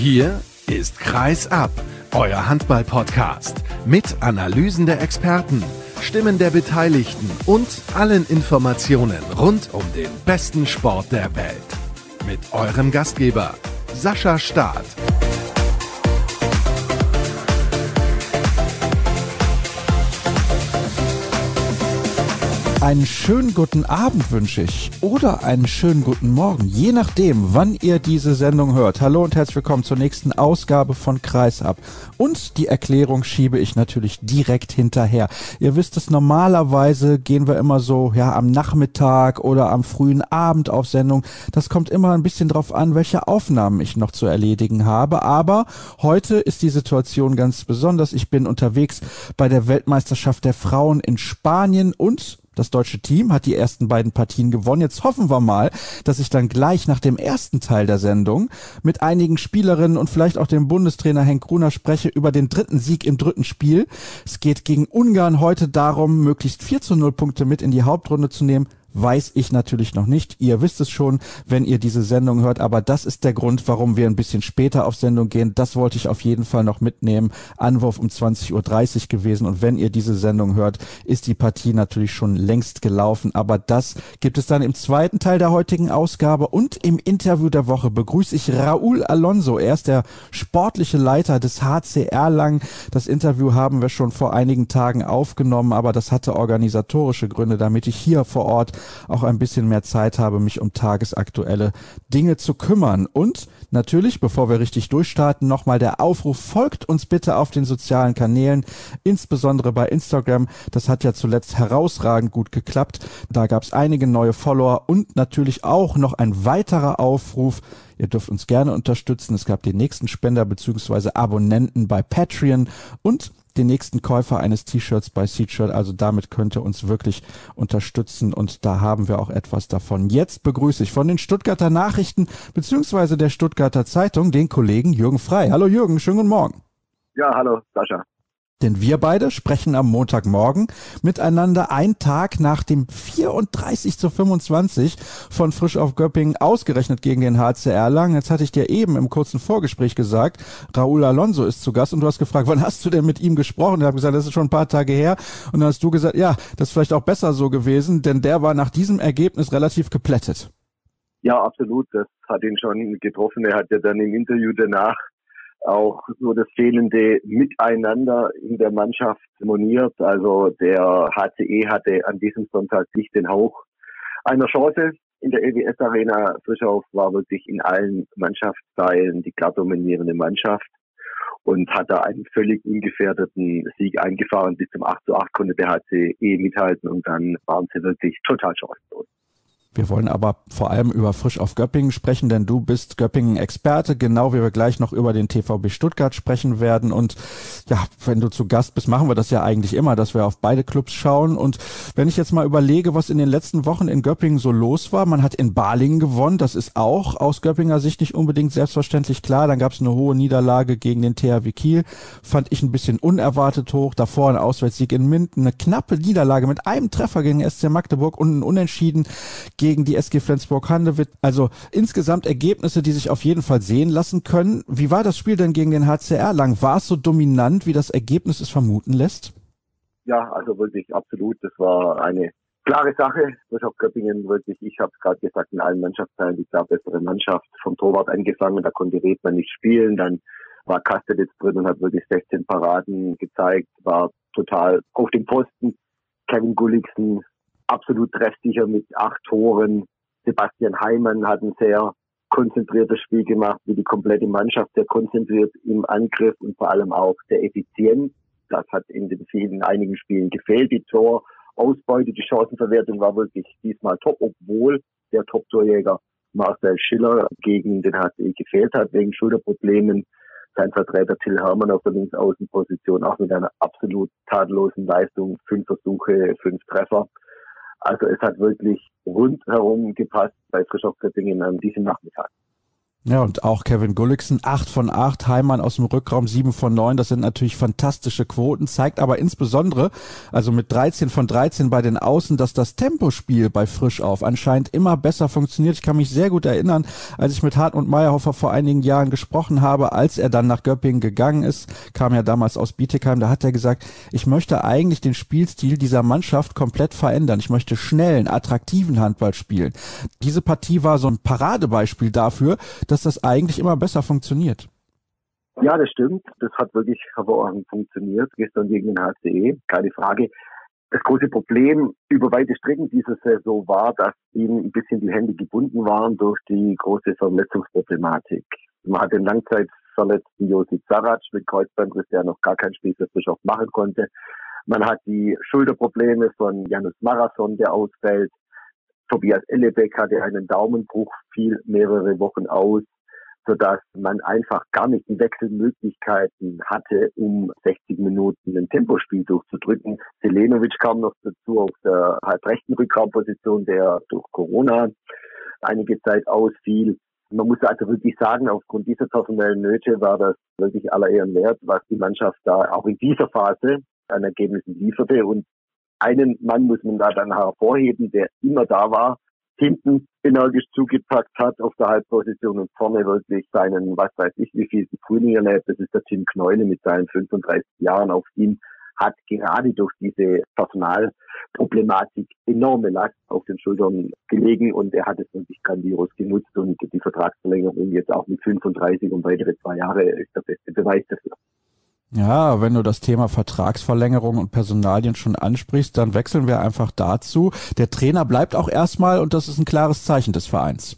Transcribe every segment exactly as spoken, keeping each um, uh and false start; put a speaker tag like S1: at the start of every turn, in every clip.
S1: Hier ist Kreis ab, euer Handball-Podcast mit Analysen der Experten, Stimmen der Beteiligten und allen Informationen rund um den besten Sport der Welt. Mit eurem Gastgeber Sascha Staat.
S2: Einen schönen guten Abend wünsche ich oder einen schönen guten Morgen, je nachdem, wann ihr diese Sendung hört. Hallo und herzlich willkommen zur nächsten Ausgabe von Kreis ab. Und die Erklärung schiebe ich natürlich direkt hinterher. Ihr wisst es, normalerweise gehen wir immer so ja am Nachmittag oder am frühen Abend auf Sendung. Das kommt immer ein bisschen drauf an, welche Aufnahmen ich noch zu erledigen habe. Aber heute ist die Situation ganz besonders. Ich bin unterwegs bei der Weltmeisterschaft der Frauen in Spanien und das deutsche Team hat die ersten beiden Partien gewonnen. Jetzt hoffen wir mal, dass ich dann gleich nach dem ersten Teil der Sendung mit einigen Spielerinnen und vielleicht auch dem Bundestrainer Henk Gruner spreche über den dritten Sieg im dritten Spiel. Es geht gegen Ungarn heute darum, möglichst vier zu null Punkte mit in die Hauptrunde zu nehmen. Weiß ich natürlich noch nicht. Ihr wisst es schon, wenn ihr diese Sendung hört, aber das ist der Grund, warum wir ein bisschen später auf Sendung gehen. Das wollte ich auf jeden Fall noch mitnehmen. Anwurf um zwanzig Uhr dreißig gewesen und wenn ihr diese Sendung hört, ist die Partie natürlich schon längst gelaufen, aber das gibt es dann im zweiten Teil der heutigen Ausgabe und im Interview der Woche begrüße ich Raúl Alonso. Er ist der sportliche Leiter des H C Erlangen. Das Interview haben wir schon vor einigen Tagen aufgenommen, aber das hatte organisatorische Gründe, damit ich hier vor Ort auch ein bisschen mehr Zeit habe, mich um tagesaktuelle Dinge zu kümmern. Und natürlich, bevor wir richtig durchstarten, nochmal der Aufruf, folgt uns bitte auf den sozialen Kanälen, insbesondere bei Instagram. Das hat ja zuletzt herausragend gut geklappt. Da gab es einige neue Follower und natürlich auch noch ein weiterer Aufruf. Ihr dürft uns gerne unterstützen. Es gab den nächsten Spender bzw. Abonnenten bei Patreon und den nächsten Käufer eines T-Shirts bei Seatshirt. Also damit könnt ihr uns wirklich unterstützen und da haben wir auch etwas davon. Jetzt begrüße ich von den Stuttgarter Nachrichten bzw. der Stuttgarter Zeitung den Kollegen Jürgen Frey. Hallo Jürgen, schönen guten Morgen.
S3: Ja, hallo Sascha.
S2: Denn wir beide sprechen am Montagmorgen miteinander, einen Tag nach dem vierunddreißig zu fünfundzwanzig von Frisch auf Göppingen, ausgerechnet gegen den H C Erlangen. Jetzt hatte ich dir eben im kurzen Vorgespräch gesagt, Raúl Alonso ist zu Gast und du hast gefragt, wann hast du denn mit ihm gesprochen? Ich habe gesagt, das ist schon ein paar Tage her und dann hast du gesagt, ja, das ist vielleicht auch besser so gewesen, denn der war nach diesem Ergebnis relativ geplättet.
S3: Ja, absolut, das hat ihn schon getroffen. Er hat ja dann im Interview danach auch so das fehlende Miteinander in der Mannschaft moniert. Also der H C E hatte an diesem Sonntag nicht den Hauch einer Chance in der E W S-Arena. Frischhoff war wirklich in allen Mannschaftsteilen die klar dominierende Mannschaft und hat da einen völlig ungefährdeten Sieg eingefahren. Bis zum acht zu acht konnte der H C E mithalten und dann waren sie wirklich total chancenlos.
S2: Wir wollen aber vor allem über Frisch auf Göppingen sprechen, denn du bist Göppingen-Experte, genau wie wir gleich noch über den T V B Stuttgart sprechen werden. Und ja, wenn du zu Gast bist, machen wir das ja eigentlich immer, dass wir auf beide Clubs schauen. Und wenn ich jetzt mal überlege, was in den letzten Wochen in Göppingen so los war, man hat in Balingen gewonnen, das ist auch aus Göppinger Sicht nicht unbedingt selbstverständlich klar. Dann gab es eine hohe Niederlage gegen den T H W Kiel, fand ich ein bisschen unerwartet hoch. Davor ein Auswärtssieg in Minden, eine knappe Niederlage mit einem Treffer gegen S C Magdeburg und ein Unentschieden gegen gegen die S G Flensburg-Handewitt. Also insgesamt Ergebnisse, die sich auf jeden Fall sehen lassen können. Wie war das Spiel denn gegen den H C Erlangen? War es so dominant, wie das Ergebnis es vermuten lässt?
S3: Ja, also wirklich absolut. Das war eine klare Sache. Frisch auf Göppingen wirklich, ich habe es gerade gesagt, in allen Mannschaftsteilen die klar bessere Mannschaft. Vom Torwart angefangen, da konnte Redmann nicht spielen. Dann war Kastelitz drin und hat wirklich sechzehn Paraden gezeigt. War total auf dem Posten. Kevin Gulliksen absolut treffsicher mit acht Toren. Sebastian Heimann hat ein sehr konzentriertes Spiel gemacht, wie die komplette Mannschaft, sehr konzentriert im Angriff und vor allem auch sehr effizient. Das hat in den vielen, einigen Spielen gefehlt. Die Torausbeute, die Chancenverwertung war wirklich diesmal top, obwohl der Top-Torjäger Marcel Schiller gegen den H C E gefehlt hat, wegen Schulterproblemen. Sein Vertreter Till Hermann auf der Linksaußenposition auch mit einer absolut tadellosen Leistung. Fünf Versuche, fünf Treffer. Also es hat wirklich rundherum gepasst bei Frisch auf Göppingen an diesem Nachmittag.
S2: Ja, und auch Kevin Gulliksen, acht von acht, Heimann aus dem Rückraum, sieben von neun, das sind natürlich fantastische Quoten, zeigt aber insbesondere, also mit dreizehn von dreizehn bei den Außen, dass das Tempospiel bei Frischauf anscheinend immer besser funktioniert. Ich kann mich sehr gut erinnern, als ich mit Hartmut Meyerhofer vor einigen Jahren gesprochen habe, als er dann nach Göppingen gegangen ist, kam ja damals aus Bietigheim, da hat er gesagt, ich möchte eigentlich den Spielstil dieser Mannschaft komplett verändern. Ich möchte schnellen, attraktiven Handball spielen. Diese Partie war so ein Paradebeispiel dafür, dass das eigentlich immer besser funktioniert.
S3: Ja, das stimmt. Das hat wirklich hervorragend funktioniert. Gestern gegen den H C E, keine Frage. Das große Problem über weite Strecken dieser Saison war, dass ihm ein bisschen die Hände gebunden waren durch die große Verletzungsproblematik. Man hat den langzeitverletzten Josip Sarac mit Kreuzbandriss, der noch gar kein Spiel für Bischof machen konnte. Man hat die Schulterprobleme von Janus Marathon, der ausfällt. Tobias Ellebeck hatte einen Daumenbruch, fiel mehrere Wochen aus, sodass man einfach gar nicht die Wechselmöglichkeiten hatte, um sechzig Minuten ein Tempospiel durchzudrücken. Selenovic kam noch dazu auf der halbrechten Rückraumposition, der durch Corona einige Zeit ausfiel. Man muss also wirklich sagen, aufgrund dieser personellen Nöte war das wirklich aller Ehren wert, was die Mannschaft da auch in dieser Phase an Ergebnissen lieferte. Und einen Mann muss man da dann hervorheben, der immer da war, hinten energisch zugepackt hat auf der Halbposition und vorne wirklich seinen, was weiß ich, wie viel Frühling erlebt. Das ist der Tim Kneule mit seinen fünfunddreißig Jahren. Auf ihm hat gerade durch diese Personalproblematik enorme Last auf den Schultern gelegen und er hat es wirklich grandios genutzt und die Vertragsverlängerung jetzt auch mit fünfunddreißig um weitere zwei Jahre ist der beste Beweis dafür.
S2: Ja, wenn du das Thema Vertragsverlängerung und Personalien schon ansprichst, dann wechseln wir einfach dazu. Der Trainer bleibt auch erstmal und das ist ein klares Zeichen des Vereins.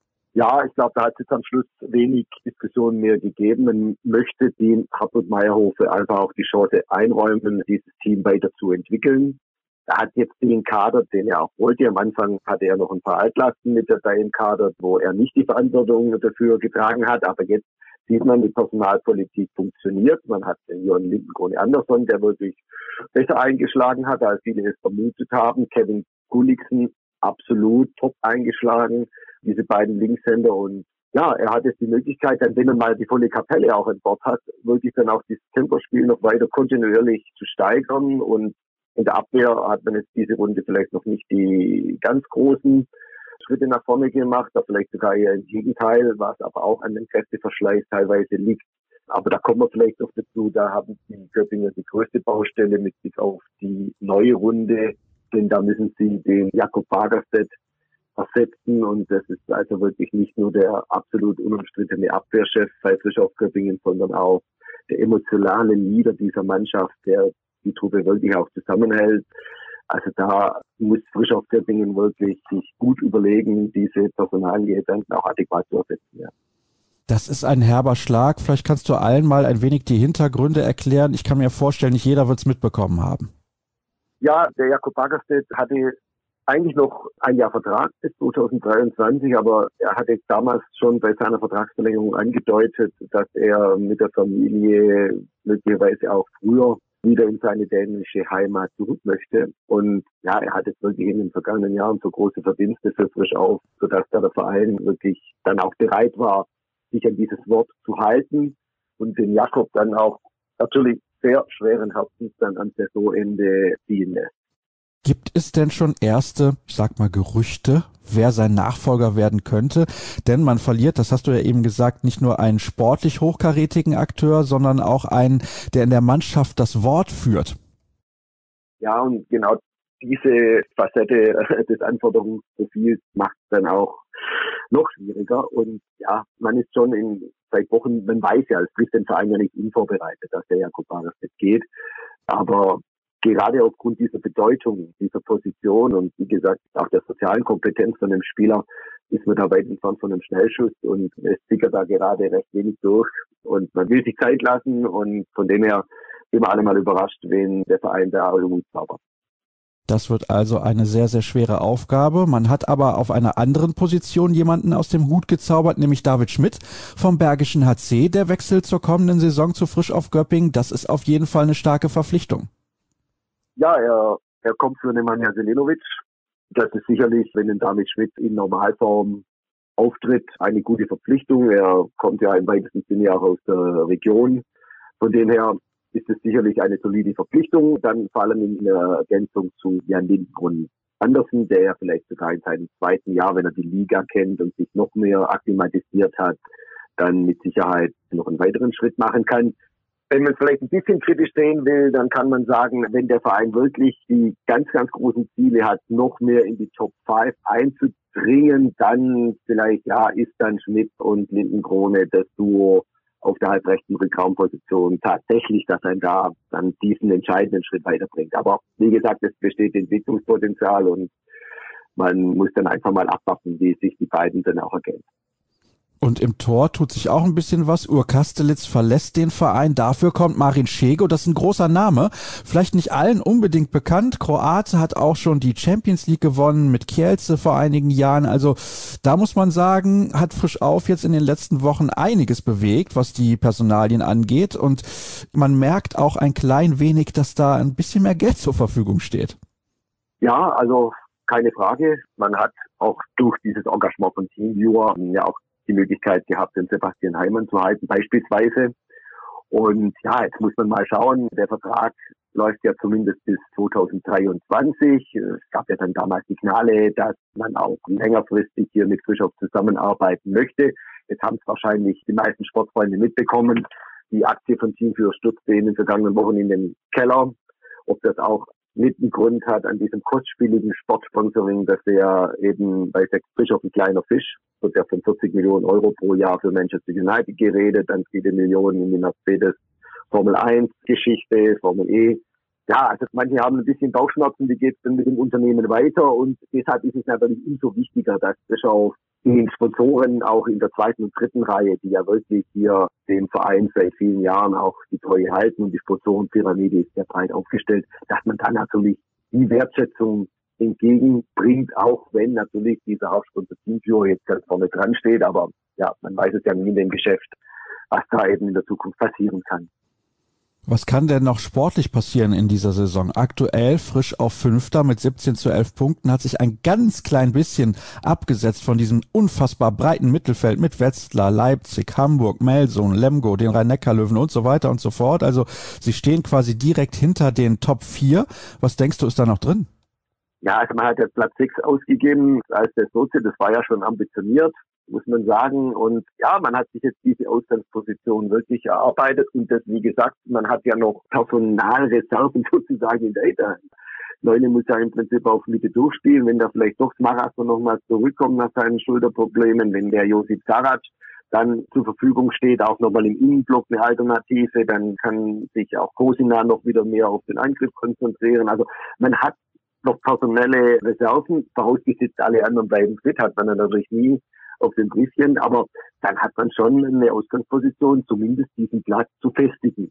S3: Ja, ich glaube, da hat es jetzt am Schluss wenig Diskussionen mehr gegeben. Man möchte dem Hartmut Meyerhofer einfach auch die Chance einräumen, dieses Team weiter zu entwickeln. Er hat jetzt den Kader, den er auch wollte. Am Anfang hatte er noch ein paar Altlasten mit dabei im Kader, wo er nicht die Verantwortung dafür getragen hat. Aber jetzt sieht man, die Personalpolitik funktioniert. Man hat den Jörn Lindenkrone Andersson, der wirklich besser eingeschlagen hat, als viele es vermutet haben. Kevin Gulliksen absolut top eingeschlagen, diese beiden Linkshänder. Und ja, er hat jetzt die Möglichkeit, dann, wenn er mal die volle Kapelle auch an Bord hat, wirklich dann auch dieses Tempospiel noch weiter kontinuierlich zu steigern. Und in der Abwehr hat man jetzt diese Runde vielleicht noch nicht die ganz großen Schritte nach vorne gemacht, da vielleicht sogar eher im Gegenteil, was aber auch an dem Kräfteverschleiß teilweise liegt. Aber da kommen wir vielleicht noch dazu, da haben die Göppinger die größte Baustelle mit Blick auf die neue Runde, denn da müssen sie den Jakob Bagerstedt ersetzen und das ist also wirklich nicht nur der absolut unumstrittene Abwehrchef bei Bischof Göppingen, sondern auch der emotionale Leader dieser Mannschaft, der die Truppe wirklich auch zusammenhält. Also da muss Bischof Göppingen wirklich sich gut überlegen, diese Personalien dann auch adäquat zu ersetzen. Ja.
S2: Das ist ein herber Schlag. Vielleicht kannst du allen mal ein wenig die Hintergründe erklären. Ich kann mir vorstellen, nicht jeder wird es mitbekommen haben.
S3: Ja, der Jakob Bagerstedt hatte eigentlich noch ein Jahr Vertrag bis zweitausenddreiundzwanzig, aber er hatte damals schon bei seiner Vertragsverlängerung angedeutet, dass er mit der Familie möglicherweise auch früher wieder in seine dänische Heimat zurück möchte. Und ja, er hat jetzt wirklich in den vergangenen Jahren so große Verdienste für Frischauf, sodass da der Verein wirklich dann auch bereit war, sich an dieses Wort zu halten und den Jakob dann auch natürlich sehr schweren Herzens dann am Saisonende ziehen lässt.
S2: Gibt es denn schon erste, ich sag mal, Gerüchte, wer sein Nachfolger werden könnte? Denn man verliert, das hast du ja eben gesagt, nicht nur einen sportlich hochkarätigen Akteur, sondern auch einen, der in der Mannschaft das Wort führt.
S3: Ja, und genau diese Facette des Anforderungsprofils macht es dann auch noch schwieriger. Und ja, man ist schon in seit Wochen, man weiß ja, es trifft den Verein ja nicht unvorbereitet, dass der Jakob Bagerstedt geht. Aber gerade aufgrund dieser Bedeutung, dieser Position und wie gesagt auch der sozialen Kompetenz von dem Spieler ist man da weit entfernt von einem Schnellschuss und es sickert da gerade recht wenig durch und man will sich Zeit lassen und von dem her sind wir alle mal überrascht, wenn der Verein da irgendwie zaubert.
S2: Das wird also eine sehr, sehr schwere Aufgabe. Man hat aber auf einer anderen Position jemanden aus dem Hut gezaubert, nämlich David Schmidt vom Bergischen H C. Der wechselt zur kommenden Saison zu Frischauf Göppingen. Das ist auf jeden Fall eine starke Verpflichtung.
S3: Ja, er, er kommt für Nemanja Selenovic. Das ist sicherlich, wenn ein David Schmidt in Normalform Auftritt eine gute Verpflichtung. Er kommt ja im weitesten Sinne auch aus der Region. Von dem her ist es sicherlich eine solide Verpflichtung. Dann vor allem in der Ergänzung zu Jan Lindgren Andersen, der ja vielleicht sogar in seinem zweiten Jahr, wenn er die Liga kennt und sich noch mehr akklimatisiert hat, dann mit Sicherheit noch einen weiteren Schritt machen kann. Wenn man es vielleicht ein bisschen kritisch sehen will, dann kann man sagen, wenn der Verein wirklich die ganz, ganz großen Ziele hat, noch mehr in die Top fünf einzudringen, dann vielleicht, ja, ist dann Schmidt und Lindenkrone das Duo auf der halbrechten Rückraumposition tatsächlich, dass er da dann diesen entscheidenden Schritt weiterbringt. Aber wie gesagt, es besteht Entwicklungspotenzial und man muss dann einfach mal abwarten, wie sich die beiden dann auch ergänzen.
S2: Und im Tor tut sich auch ein bisschen was. Ur Kastelitz verlässt den Verein. Dafür kommt Marin Šego. Das ist ein großer Name. Vielleicht nicht allen unbedingt bekannt. Kroate hat auch schon die Champions League gewonnen mit Kielce vor einigen Jahren. Also da muss man sagen, hat Frisch Auf jetzt in den letzten Wochen einiges bewegt, was die Personalien angeht. Und man merkt auch ein klein wenig, dass da ein bisschen mehr Geld zur Verfügung steht.
S3: Ja, also keine Frage. Man hat auch durch dieses Engagement von TeamViewer ja auch die Möglichkeit gehabt, den Sebastian Heimann zu halten, beispielsweise. Und ja, jetzt muss man mal schauen, der Vertrag läuft ja zumindest bis zwanzig dreiundzwanzig. Es gab ja dann damals Signale, dass man auch längerfristig hier mit Frischhoff zusammenarbeiten möchte. Jetzt haben es wahrscheinlich die meisten Sportfreunde mitbekommen. Die Aktie von TeamViewer stürzte in den vergangenen Wochen in den Keller. Ob das auch mit einen Grund hat an diesem kostspieligen Sportsponsoring, dass er eben bei Sex Frischhoff ein kleiner Fisch, wird ja von vierzig Millionen Euro pro Jahr für Manchester United geredet, dann viele Millionen in die Mercedes Formel eins Geschichte, Formel E. Ja, also manche haben ein bisschen Bauchschmerzen, wie geht es denn mit dem Unternehmen weiter, und deshalb ist es natürlich umso wichtiger, dass Frischhoff den Sponsoren auch in der zweiten und dritten Reihe, die ja wirklich hier den Verein seit vielen Jahren auch die Treue halten, und die Sponsorenpyramide ist sehr breit aufgestellt, dass man dann natürlich die Wertschätzung entgegenbringt, auch wenn natürlich dieser Hauptsponsor TeamViewer jetzt ganz vorne dran steht. Aber ja, man weiß es ja nie in dem Geschäft, was da eben in der Zukunft passieren kann.
S2: Was kann denn noch sportlich passieren in dieser Saison? Aktuell Frisch auf Fünfter mit siebzehn zu elf Punkten, hat sich ein ganz klein bisschen abgesetzt von diesem unfassbar breiten Mittelfeld mit Wetzlar, Leipzig, Hamburg, Melsungen, Lemgo, den Rhein-Neckar-Löwen und so weiter und so fort. Also sie stehen quasi direkt hinter den Top vier. Was denkst du, ist da noch drin?
S3: Ja, also man hat jetzt Platz sechs ausgegeben als der Sozi, das war ja schon ambitioniert, muss man sagen. Und ja, man hat sich jetzt diese Ausgangsposition wirklich erarbeitet. Und das, wie gesagt, man hat ja noch Personalreserven sozusagen in der Hinterhand. Leune muss ja im Prinzip auf Mitte durchspielen, wenn da vielleicht doch Smaraso nochmal zurückkommt nach seinen Schulterproblemen, wenn der Josip Sarac dann zur Verfügung steht, auch nochmal im Innenblock eine Alternative, dann kann sich auch Kosina noch wieder mehr auf den Angriff konzentrieren. Also man hat noch personelle Reserven, vorausgesetzt alle anderen bleiben fit, hat man natürlich nie auf dem Briefchen, aber dann hat man schon eine Ausgangsposition, zumindest diesen Platz zu festigen.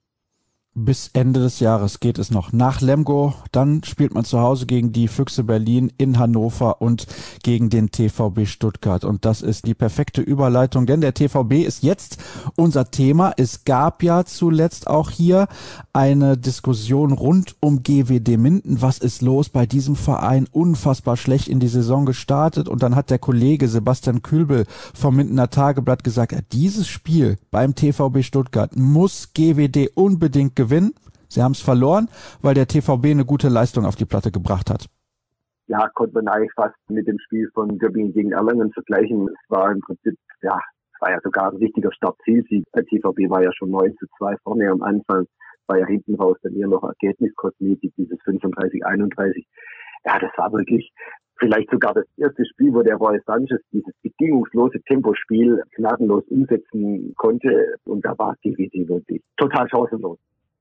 S2: Bis Ende des Jahres geht es noch nach Lemgo. Dann spielt man zu Hause gegen die Füchse Berlin, in Hannover und gegen den T V B Stuttgart. Und das ist die perfekte Überleitung, denn der T V B ist jetzt unser Thema. Es gab ja zuletzt auch hier eine Diskussion rund um G W D Minden. Was ist los bei diesem Verein? Unfassbar schlecht in die Saison gestartet. Und dann hat der Kollege Sebastian Kühlbel vom Mindener Tageblatt gesagt, dieses Spiel beim T V B Stuttgart muss G W D unbedingt gewinnen. Sie haben es verloren, weil der T V B eine gute Leistung auf die Platte gebracht hat.
S3: Ja, konnte man eigentlich fast mit dem Spiel von Göppingen gegen Erlangen vergleichen. Es war im Prinzip, ja, es war ja sogar ein richtiger Start-Ziel-Sieg. Der T V B war ja schon neun zu zwei vorne am Anfang, war ja hinten raus dann eher noch Ergebniskosmetik, dieses fünfunddreißig einunddreißig. Ja, das war wirklich vielleicht sogar das erste Spiel, wo der Roy Sanchez dieses bedingungslose Tempospiel gnadenlos umsetzen konnte. Und da war G W D wirklich total chancenlos.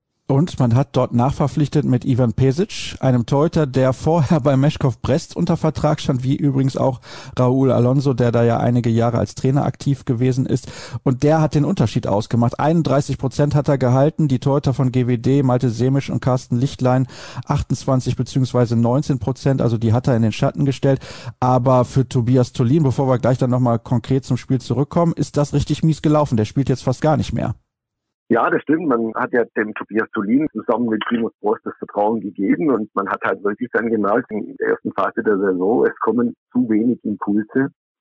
S2: Und man hat dort nachverpflichtet mit Ivan Pesic, einem Torhüter, der vorher bei Meshkov Brest unter Vertrag stand, wie übrigens auch Raúl Alonso, der da ja einige Jahre als Trainer aktiv gewesen ist. Und der hat den Unterschied ausgemacht. einunddreißig Prozent hat er gehalten. Die Torhüter von G W D, Malte Semisch und Carsten Lichtlein, achtundzwanzig beziehungsweise neunzehn Prozent. Also die hat er in den Schatten gestellt. Aber für Tobias Tolin, bevor wir gleich dann nochmal konkret zum Spiel zurückkommen, ist das richtig mies gelaufen. Der spielt jetzt fast gar nicht mehr.
S3: Ja, das stimmt. Man hat ja dem Tobias Tolin zusammen mit Simon Prost das Vertrauen gegeben, und man hat halt wirklich dann gemerkt, in der ersten Phase der Saison, es kommen zu wenig Impulse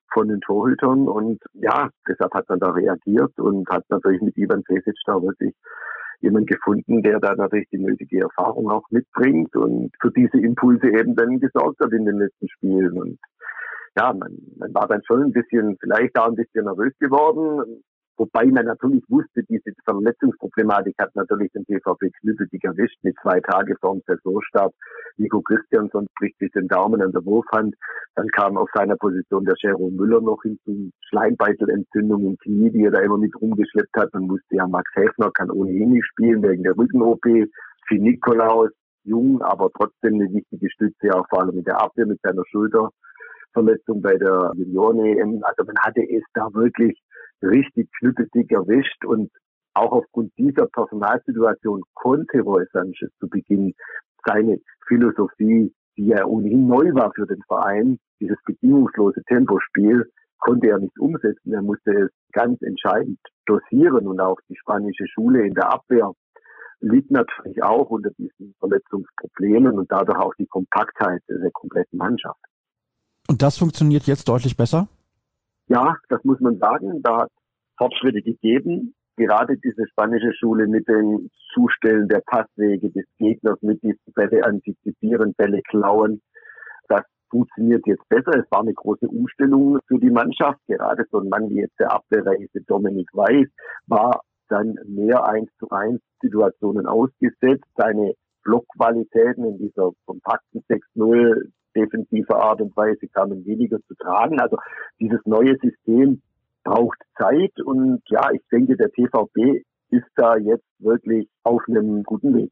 S3: von den Torhütern und ja, deshalb hat man da reagiert und hat natürlich mit Ivan Pesic da wirklich jemand gefunden, der da natürlich die nötige Erfahrung auch mitbringt und für diese Impulse eben dann gesorgt hat in den letzten Spielen. Und ja, man, man war dann schon ein bisschen, vielleicht auch ein bisschen nervös geworden, wobei man natürlich wusste, diese Verletzungsproblematik hat natürlich den T V B knüppeldig erwischt mit zwei Tage vor dem Saisonstart. Nico Christiansson bricht sich den Daumen an der Wurfhand. Dann kam auf seiner Position der Jerome Müller noch hinzu. Schleimbeitelentzündung im Knie, die er da immer mit rumgeschleppt hat. Dann musste ja Max Häfner, kann ohnehin nicht spielen wegen der Rücken-O P. Für Nikolaus, jung, aber trotzdem eine wichtige Stütze, auch vor allem in der Abwehr mit seiner Schulterverletzung bei der Junioren-E M. Also man hatte es da wirklich richtig knüppeldick erwischt und auch aufgrund dieser Personalsituation konnte Roy Sanchez zu Beginn seine Philosophie, die ja ohnehin neu war für den Verein, dieses bedingungslose Tempospiel, konnte er nicht umsetzen. Er musste es ganz entscheidend dosieren und auch die spanische Schule in der Abwehr litt natürlich auch unter diesen Verletzungsproblemen und dadurch auch die Kompaktheit der kompletten Mannschaft.
S2: Und das funktioniert jetzt deutlich besser?
S3: Ja, das muss man sagen. Da hat Fortschritte gegeben. Gerade diese spanische Schule mit dem Zustellen der Passwege des Gegners, mit diesen Bälle antizipieren, Bälle klauen, das funktioniert jetzt besser. Es war eine große Umstellung für die Mannschaft. Gerade so ein Mann wie jetzt der Abwehrreise Dominik Weiß war dann mehr eins zu eins Situationen ausgesetzt. Seine Blockqualitäten in dieser kompakten sechs null defensiver Art und Weise kamen weniger zu tragen. Also dieses neue System braucht Zeit und ja, ich denke, der T V B ist da jetzt wirklich auf einem guten Weg.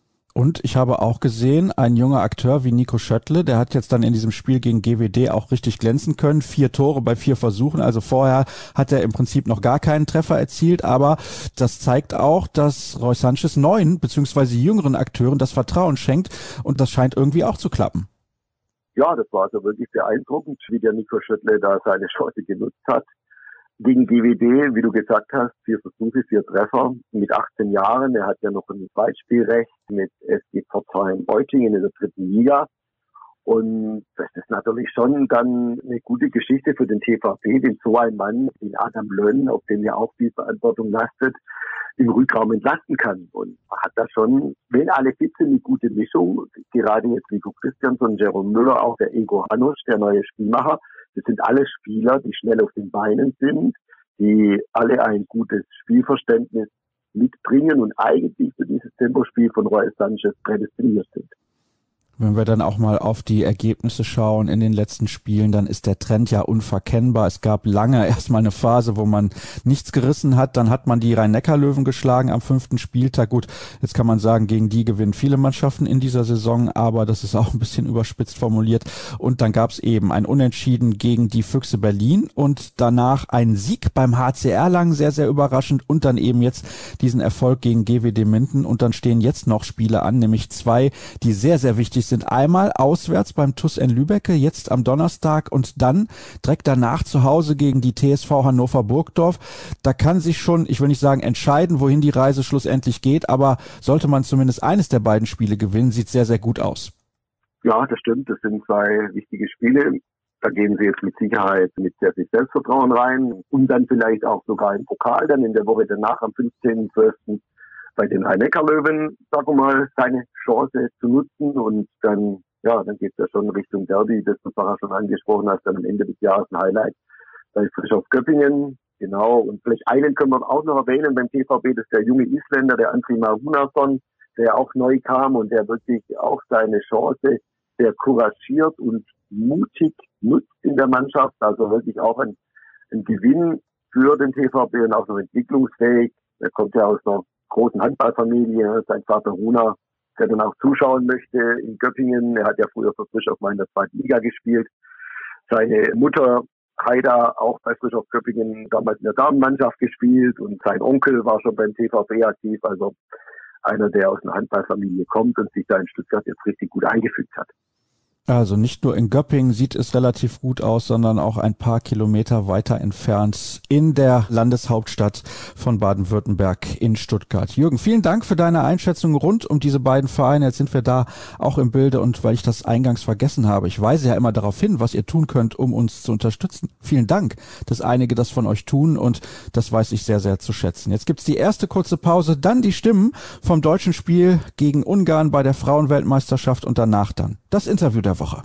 S2: Und ich habe auch gesehen, ein junger Akteur wie Nico Schöttle, der hat jetzt dann in diesem Spiel gegen G W D auch richtig glänzen können. Vier Tore bei vier Versuchen. Also vorher hat er im Prinzip noch gar keinen Treffer erzielt. Aber das zeigt auch, dass Roy Sanchez neuen bzw. jüngeren Akteuren das Vertrauen schenkt. Und das scheint irgendwie auch zu klappen.
S3: Ja, das war also wirklich beeindruckend, wie der Nico Schöttle da seine Chance genutzt hat. Gegen G W D, wie du gesagt hast, vier Versuche, vier Treffer mit achtzehn Jahren. Er hat ja noch ein Zweitspielrecht mit S G Pforzheim-Eutingen in der dritten Liga. Und das ist natürlich schon dann eine gute Geschichte für den T V B, den so ein Mann, den Adam Lönn, auf dem ja auch die Verantwortung lastet, im Rückraum entlasten kann. Und man hat da schon, wenn alle fit sind, eine gute Mischung. Gerade jetzt Nico Christiansson, Jerome Müller, auch der Ego Hanusch, der neue Spielmacher. Das sind alle Spieler, die schnell auf den Beinen sind, die alle ein gutes Spielverständnis mitbringen und eigentlich für dieses Tempospiel von Roy Sanchez prädestiniert sind.
S2: Wenn wir dann auch mal auf die Ergebnisse schauen in den letzten Spielen, dann ist der Trend ja unverkennbar. Es gab lange erstmal eine Phase, wo man nichts gerissen hat. Dann hat man die Rhein-Neckar-Löwen geschlagen am fünften Spieltag. Gut, jetzt kann man sagen, gegen die gewinnen viele Mannschaften in dieser Saison, aber das ist auch ein bisschen überspitzt formuliert. Und dann gab es eben ein Unentschieden gegen die Füchse Berlin und danach einen Sieg beim H C Erlangen, sehr, sehr überraschend. Und dann eben jetzt diesen Erfolg gegen G W D Minden. Und dann stehen jetzt noch Spiele an, nämlich zwei, die sehr, sehr wichtig sind. sind einmal auswärts beim T U S in Lübbecke, jetzt am Donnerstag und dann direkt danach zu Hause gegen die T S V Hannover Burgdorf. Da kann sich schon, ich will nicht sagen entscheiden, wohin die Reise schlussendlich geht, aber sollte man zumindest eines der beiden Spiele gewinnen, sieht sehr, sehr gut aus.
S3: Ja, das stimmt. Das sind zwei wichtige Spiele. Da gehen sie jetzt mit Sicherheit mit sehr viel Selbstvertrauen rein und dann vielleicht auch sogar im Pokal, dann in der Woche danach am fünfzehnten zwölften bei den Rhein-Neckar-Löwen, sagen wir mal, seine Chance zu nutzen und dann, ja, dann geht es ja schon Richtung Derby, das du vorher schon angesprochen hast, dann am Ende des Jahres ein Highlight bei Frischhoff Göppingen, genau, und vielleicht einen können wir auch noch erwähnen beim T V B, das ist der junge Isländer, der Andri Marunason, der auch neu kam und der wirklich auch seine Chance sehr couragiert und mutig nutzt in der Mannschaft, also wirklich auch ein, ein Gewinn für den T V B und auch noch entwicklungsfähig, der kommt ja aus einer großen Handballfamilie, sein Vater Runa, der dann auch zuschauen möchte in Göppingen. Er hat ja früher für Frischhoff mal in der zweiten Liga gespielt. Seine Mutter Heida auch bei Frischhoff Göppingen damals in der Damenmannschaft gespielt und sein Onkel war schon beim T V B aktiv. Also einer, der aus einer Handballfamilie kommt und sich da in Stuttgart jetzt richtig gut eingefügt hat.
S2: Also nicht nur in Göppingen sieht es relativ gut aus, sondern auch ein paar Kilometer weiter entfernt in der Landeshauptstadt von Baden-Württemberg in Stuttgart. Jürgen, vielen Dank für deine Einschätzung rund um diese beiden Vereine. Jetzt sind wir da auch im Bilde und weil ich das eingangs vergessen habe, ich weise ja immer darauf hin, was ihr tun könnt, um uns zu unterstützen. Vielen Dank, dass einige das von euch tun und das weiß ich sehr, sehr zu schätzen. Jetzt gibt's die erste kurze Pause, dann die Stimmen vom deutschen Spiel gegen Ungarn bei der Frauenweltmeisterschaft und danach dann das Interview der Woche.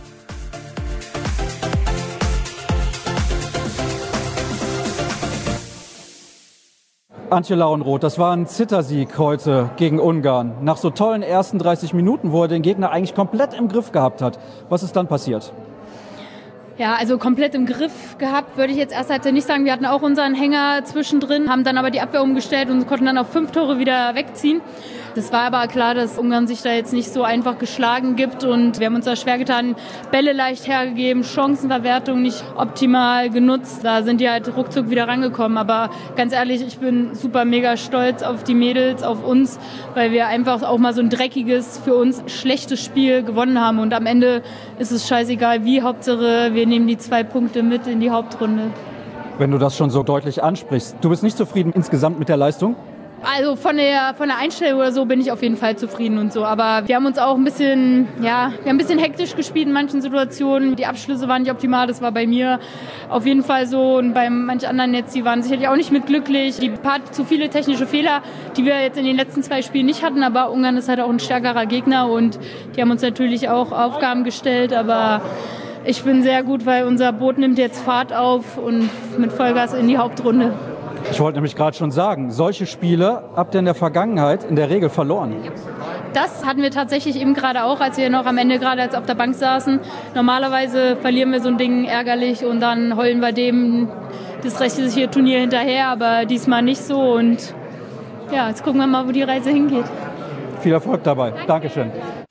S2: Antje Lauenroth, das war ein Zittersieg heute gegen Ungarn. Nach so tollen ersten dreißig Minuten, wo er den Gegner eigentlich komplett im Griff gehabt hat. Was ist dann passiert?
S4: Ja, also komplett im Griff gehabt, würde ich jetzt erst halt nicht sagen. Wir hatten auch unseren Hänger zwischendrin, haben dann aber die Abwehr umgestellt und konnten dann auf fünf Tore wieder wegziehen. Das war aber klar, dass Ungarn sich da jetzt nicht so einfach geschlagen gibt und wir haben uns da schwer getan, Bälle leicht hergegeben, Chancenverwertung nicht optimal genutzt. Da sind die halt ruckzuck wieder rangekommen. Aber ganz ehrlich, ich bin super mega stolz auf die Mädels, auf uns, weil wir einfach auch mal so ein dreckiges, für uns schlechtes Spiel gewonnen haben. Und am Ende ist es scheißegal wie, Hauptsache wir nehmen die zwei Punkte mit in die Hauptrunde.
S2: Wenn du das schon so deutlich ansprichst, du bist nicht zufrieden insgesamt mit der Leistung?
S4: Also von der, von der Einstellung oder so bin ich auf jeden Fall zufrieden und so. Aber wir haben uns auch ein bisschen, ja, wir haben ein bisschen hektisch gespielt in manchen Situationen. Die Abschlüsse waren nicht optimal, das war bei mir auf jeden Fall so. Und bei manchen anderen jetzt, die waren sicherlich auch nicht mit glücklich. Die paar zu viele technische Fehler, die wir jetzt in den letzten zwei Spielen nicht hatten. Aber Ungarn ist halt auch ein stärkerer Gegner und die haben uns natürlich auch Aufgaben gestellt. Aber ich bin sehr gut, weil unser Boot nimmt jetzt Fahrt auf und mit Vollgas in die Hauptrunde.
S2: Ich wollte nämlich gerade schon sagen, solche Spiele habt ihr in der Vergangenheit in der Regel verloren.
S4: Das hatten wir tatsächlich eben gerade auch, als wir noch am Ende gerade als auf der Bank saßen. Normalerweise verlieren wir so ein Ding ärgerlich und dann heulen wir dem das restliche Turnier hinterher, aber diesmal nicht so. Und ja, jetzt gucken wir mal, wo die Reise hingeht.
S2: Viel Erfolg dabei. Danke. Dankeschön.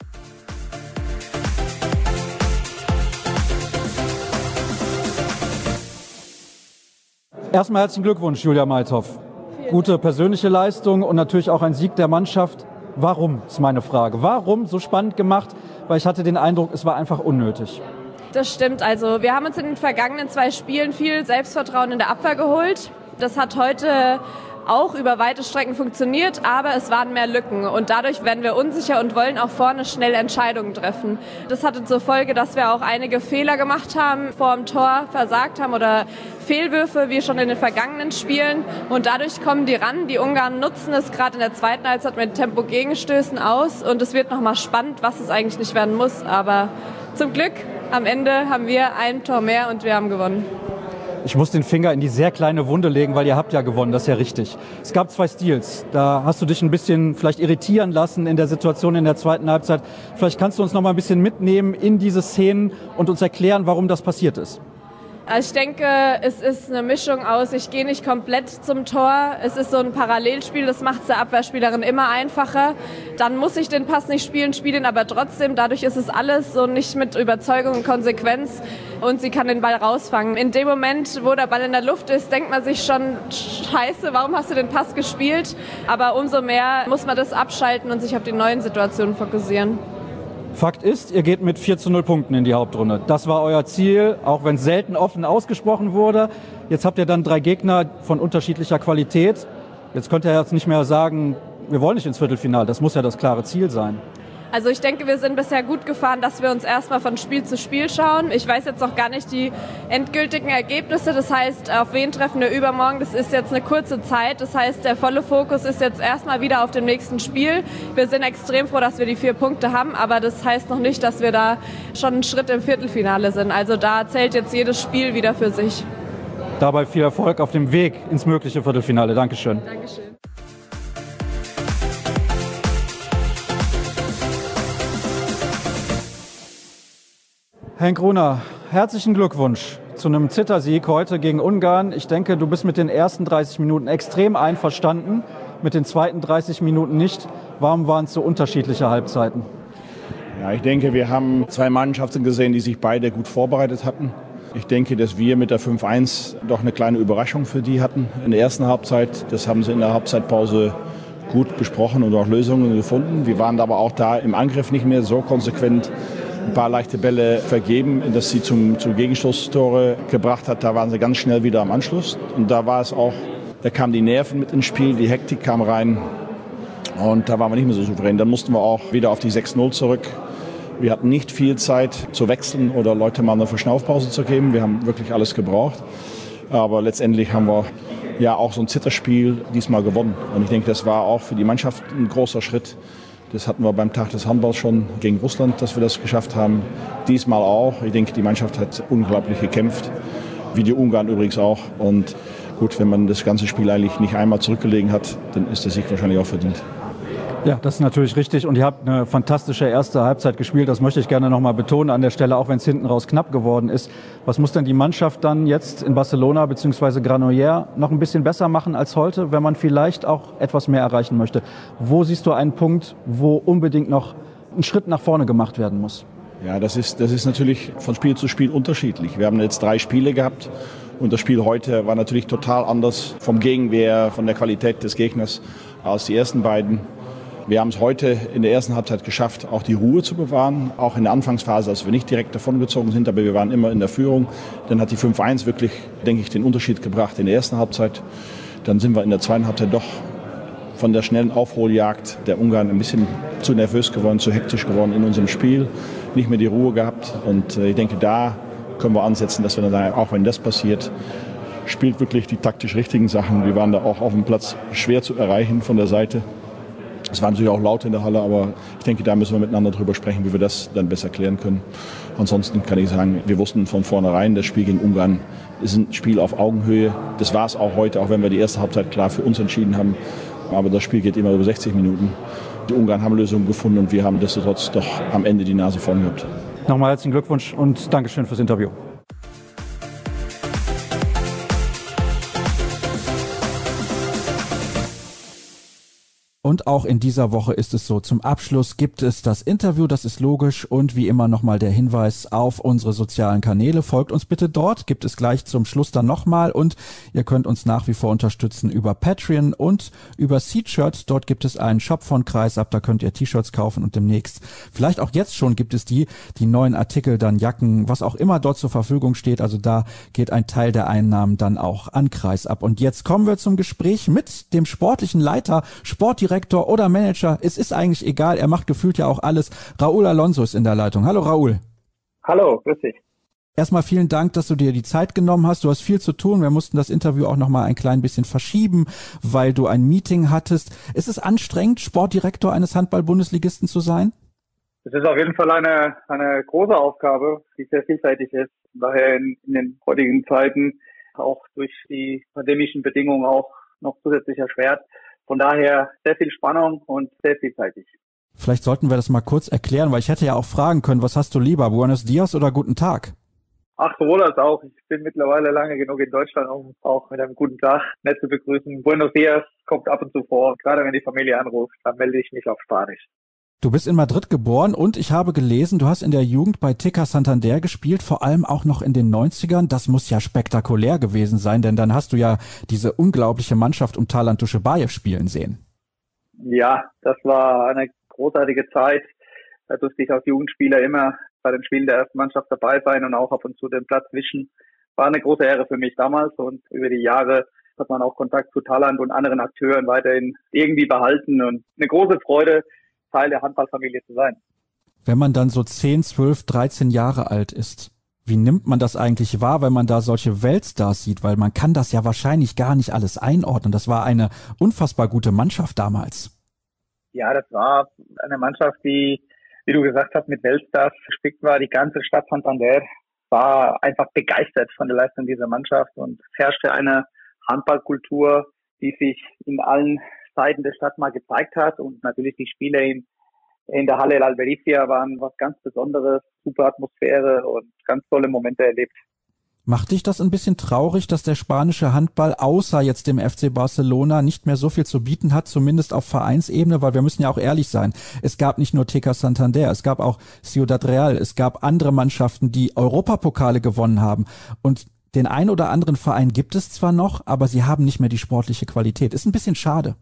S2: Erstmal herzlichen Glückwunsch, Julia Meithoff. Gute persönliche Leistung und natürlich auch ein Sieg der Mannschaft. Warum, ist meine Frage. Warum so spannend gemacht? Weil ich hatte den Eindruck, es war einfach unnötig.
S5: Das stimmt. Also wir haben uns in den vergangenen zwei Spielen viel Selbstvertrauen in der Abwehr geholt. Das hat heute auch über weite Strecken funktioniert, aber es waren mehr Lücken und dadurch werden wir unsicher und wollen auch vorne schnell Entscheidungen treffen. Das hatte zur Folge, dass wir auch einige Fehler gemacht haben, vor dem Tor versagt haben oder Fehlwürfe, wie schon in den vergangenen Spielen und dadurch kommen die ran. Die Ungarn nutzen es gerade in der zweiten Halbzeit mit Tempo-Gegenstößen aus und es wird nochmal spannend, was es eigentlich nicht werden muss, aber zum Glück am Ende haben wir ein Tor mehr und wir haben gewonnen.
S2: Ich muss den Finger in die sehr kleine Wunde legen, weil ihr habt ja gewonnen, das ist ja richtig. Es gab zwei Stils, da hast du dich ein bisschen vielleicht irritieren lassen in der Situation in der zweiten Halbzeit. Vielleicht kannst du uns noch mal ein bisschen mitnehmen in diese Szenen und uns erklären, warum das passiert ist.
S5: Ich denke, es ist eine Mischung aus, ich gehe nicht komplett zum Tor. Es ist so ein Parallelspiel, das macht es der Abwehrspielerin immer einfacher. Dann muss ich den Pass nicht spielen, spiele ihn aber trotzdem. Dadurch ist es alles so nicht mit Überzeugung und Konsequenz und sie kann den Ball rausfangen. In dem Moment, wo der Ball in der Luft ist, denkt man sich schon, scheiße, warum hast du den Pass gespielt? Aber umso mehr muss man das abschalten und sich auf die neuen Situationen fokussieren.
S2: Fakt ist, ihr geht mit vier zu null Punkten in die Hauptrunde. Das war euer Ziel, auch wenn es selten offen ausgesprochen wurde. Jetzt habt ihr dann drei Gegner von unterschiedlicher Qualität. Jetzt könnt ihr jetzt nicht mehr sagen, wir wollen nicht ins Viertelfinale. Das muss ja das klare Ziel sein.
S5: Also ich denke, wir sind bisher gut gefahren, dass wir uns erstmal von Spiel zu Spiel schauen. Ich weiß jetzt noch gar nicht die endgültigen Ergebnisse. Das heißt, auf wen treffen wir übermorgen? Das ist jetzt eine kurze Zeit. Das heißt, der volle Fokus ist jetzt erstmal wieder auf dem nächsten Spiel. Wir sind extrem froh, dass wir die vier Punkte haben. Aber das heißt noch nicht, dass wir da schon einen Schritt im Viertelfinale sind. Also da zählt jetzt jedes Spiel wieder für sich.
S2: Dabei viel Erfolg auf dem Weg ins mögliche Viertelfinale. Dankeschön.
S5: Dankeschön.
S2: Henk Gruner, herzlichen Glückwunsch zu einem Zittersieg heute gegen Ungarn. Ich denke, du bist mit den ersten dreißig Minuten extrem einverstanden, mit den zweiten dreißig Minuten nicht. Warum waren es so unterschiedliche Halbzeiten?
S6: Ja, ich denke, wir haben zwei Mannschaften gesehen, die sich beide gut vorbereitet hatten. Ich denke, dass wir mit der fünf eins doch eine kleine Überraschung für die hatten in der ersten Halbzeit. Das haben sie in der Halbzeitpause gut besprochen und auch Lösungen gefunden. Wir waren aber auch da im Angriff nicht mehr so konsequent. ein paar leichte Bälle vergeben, das sie zum, zum Gegenstoßtore gebracht hat. Da waren sie ganz schnell wieder am Anschluss. Und da war es auch, da kamen die Nerven mit ins Spiel, die Hektik kam rein. Und da waren wir nicht mehr so souverän. Dann mussten wir auch wieder auf die sechs null zurück. Wir hatten nicht viel Zeit zu wechseln oder Leute mal eine Verschnaufpause zu geben. Wir haben wirklich alles gebraucht. Aber letztendlich haben wir ja auch so ein Zitterspiel diesmal gewonnen. Und ich denke, das war auch für die Mannschaft ein großer Schritt. Das hatten wir beim Tag des Handballs schon gegen Russland, dass wir das geschafft haben. Diesmal auch. Ich denke, die Mannschaft hat unglaublich gekämpft. Wie die Ungarn übrigens auch. Und gut, wenn man das ganze Spiel eigentlich nicht einmal zurückgelegen hat, dann ist der Sieg wahrscheinlich auch verdient.
S2: Ja, das ist natürlich richtig und ihr habt eine fantastische erste Halbzeit gespielt, das möchte ich gerne nochmal betonen an der Stelle, auch wenn es hinten raus knapp geworden ist. Was muss denn die Mannschaft dann jetzt in Barcelona bzw. Granollers noch ein bisschen besser machen als heute, wenn man vielleicht auch etwas mehr erreichen möchte? Wo siehst du einen Punkt, wo unbedingt noch ein Schritt nach vorne gemacht werden muss?
S6: Ja, das ist, das ist natürlich von Spiel zu Spiel unterschiedlich. Wir haben jetzt drei Spiele gehabt und das Spiel heute war natürlich total anders vom Gegenwehr, von der Qualität des Gegners als die ersten beiden. Wir haben es heute in der ersten Halbzeit geschafft, auch die Ruhe zu bewahren. Auch in der Anfangsphase, als wir nicht direkt davongezogen sind, aber wir waren immer in der Führung. Dann hat die fünf eins wirklich, denke ich, den Unterschied gebracht in der ersten Halbzeit. Dann sind wir in der zweiten Halbzeit doch von der schnellen Aufholjagd der Ungarn ein bisschen zu nervös geworden, zu hektisch geworden in unserem Spiel. Nicht mehr die Ruhe gehabt. Und ich denke, da können wir ansetzen, dass wir dann, auch wenn das passiert, spielt wirklich die taktisch richtigen Sachen. Wir waren da auch auf dem Platz schwer zu erreichen von der Seite. Es war natürlich auch laut in der Halle, aber ich denke, da müssen wir miteinander drüber sprechen, wie wir das dann besser klären können. Ansonsten kann ich sagen, wir wussten von vornherein, das Spiel gegen Ungarn ist ein Spiel auf Augenhöhe. Das war es auch heute, auch wenn wir die erste Halbzeit klar für uns entschieden haben. Aber das Spiel geht immer über sechzig Minuten. Die Ungarn haben Lösungen gefunden und wir haben nichtsdestotrotz doch am Ende die Nase vorn gehabt.
S2: Nochmal herzlichen Glückwunsch und Dankeschön fürs Interview. Und auch in dieser Woche ist es so, zum Abschluss gibt es das Interview, das ist logisch und wie immer nochmal der Hinweis auf unsere sozialen Kanäle. Folgt uns bitte dort, gibt es gleich zum Schluss dann nochmal und ihr könnt uns nach wie vor unterstützen über Patreon und über Seedshirts. Dort gibt es einen Shop von Kreisab, da könnt ihr T-Shirts kaufen und demnächst, vielleicht auch jetzt schon gibt es die, die neuen Artikel, dann Jacken, was auch immer dort zur Verfügung steht. Also da geht ein Teil der Einnahmen dann auch an Kreisab. Und jetzt kommen wir zum Gespräch mit dem sportlichen Leiter, Sportdirektor oder Manager, es ist eigentlich egal, er macht gefühlt ja auch alles. Raúl Alonso ist in der Leitung. Hallo Raúl.
S7: Hallo, grüß dich.
S2: Erstmal vielen Dank, dass du dir die Zeit genommen hast. Du hast viel zu tun. Wir mussten das Interview auch noch mal ein klein bisschen verschieben, weil du ein Meeting hattest. Ist es anstrengend, Sportdirektor eines Handball-Bundesligisten zu sein?
S7: Es ist auf jeden Fall eine, eine große Aufgabe, die sehr vielseitig ist. Daher in, in den heutigen Zeiten auch durch die pandemischen Bedingungen auch noch zusätzlich erschwert. Von daher sehr viel Spannung und sehr vielseitig.
S2: Vielleicht sollten wir das mal kurz erklären, weil ich hätte ja auch fragen können, was hast du lieber, Buenos Dias oder guten Tag?
S7: Ach, sowohl als auch. Ich bin mittlerweile lange genug in Deutschland, um auch mit einem guten Tag nett zu begrüßen. Buenos Dias kommt ab und zu vor. Gerade wenn die Familie anruft, dann melde ich mich auf Spanisch.
S2: Du bist in Madrid geboren und ich habe gelesen, du hast in der Jugend bei T K Santander gespielt, vor allem auch noch in den neunzigern. Das muss ja spektakulär gewesen sein, denn dann hast du ja diese unglaubliche Mannschaft um Talant Duschebaev spielen sehen.
S7: Ja, das war eine großartige Zeit. Da durfte ich als Jugendspieler immer bei den Spielen der ersten Mannschaft dabei sein und auch ab und zu den Platz wischen. War eine große Ehre für mich damals und über die Jahre hat man auch Kontakt zu Talant und anderen Akteuren weiterhin irgendwie behalten und eine große Freude, Teil der Handballfamilie zu sein.
S2: Wenn man dann so zehn, zwölf, dreizehn Jahre alt ist, wie nimmt man das eigentlich wahr, wenn man da solche Weltstars sieht? Weil man kann das ja wahrscheinlich gar nicht alles einordnen. Das war eine unfassbar gute Mannschaft damals.
S7: Ja, das war eine Mannschaft, die, wie du gesagt hast, mit Weltstars gespickt war. Die ganze Stadt Santander war einfach begeistert von der Leistung dieser Mannschaft und es herrschte eine Handballkultur, die sich in allen Seiten der Stadt mal gezeigt hat und natürlich die Spiele in, in der Halle El Albericia waren was ganz Besonderes, super Atmosphäre und ganz tolle Momente erlebt.
S2: Macht dich das ein bisschen traurig, dass der spanische Handball außer jetzt dem F C Barcelona nicht mehr so viel zu bieten hat, zumindest auf Vereinsebene, weil wir müssen ja auch ehrlich sein, es gab nicht nur T K Santander, es gab auch Ciudad Real, es gab andere Mannschaften, die Europapokale gewonnen haben und den ein oder anderen Verein gibt es zwar noch, aber sie haben nicht mehr die sportliche Qualität. Ist ein bisschen schade.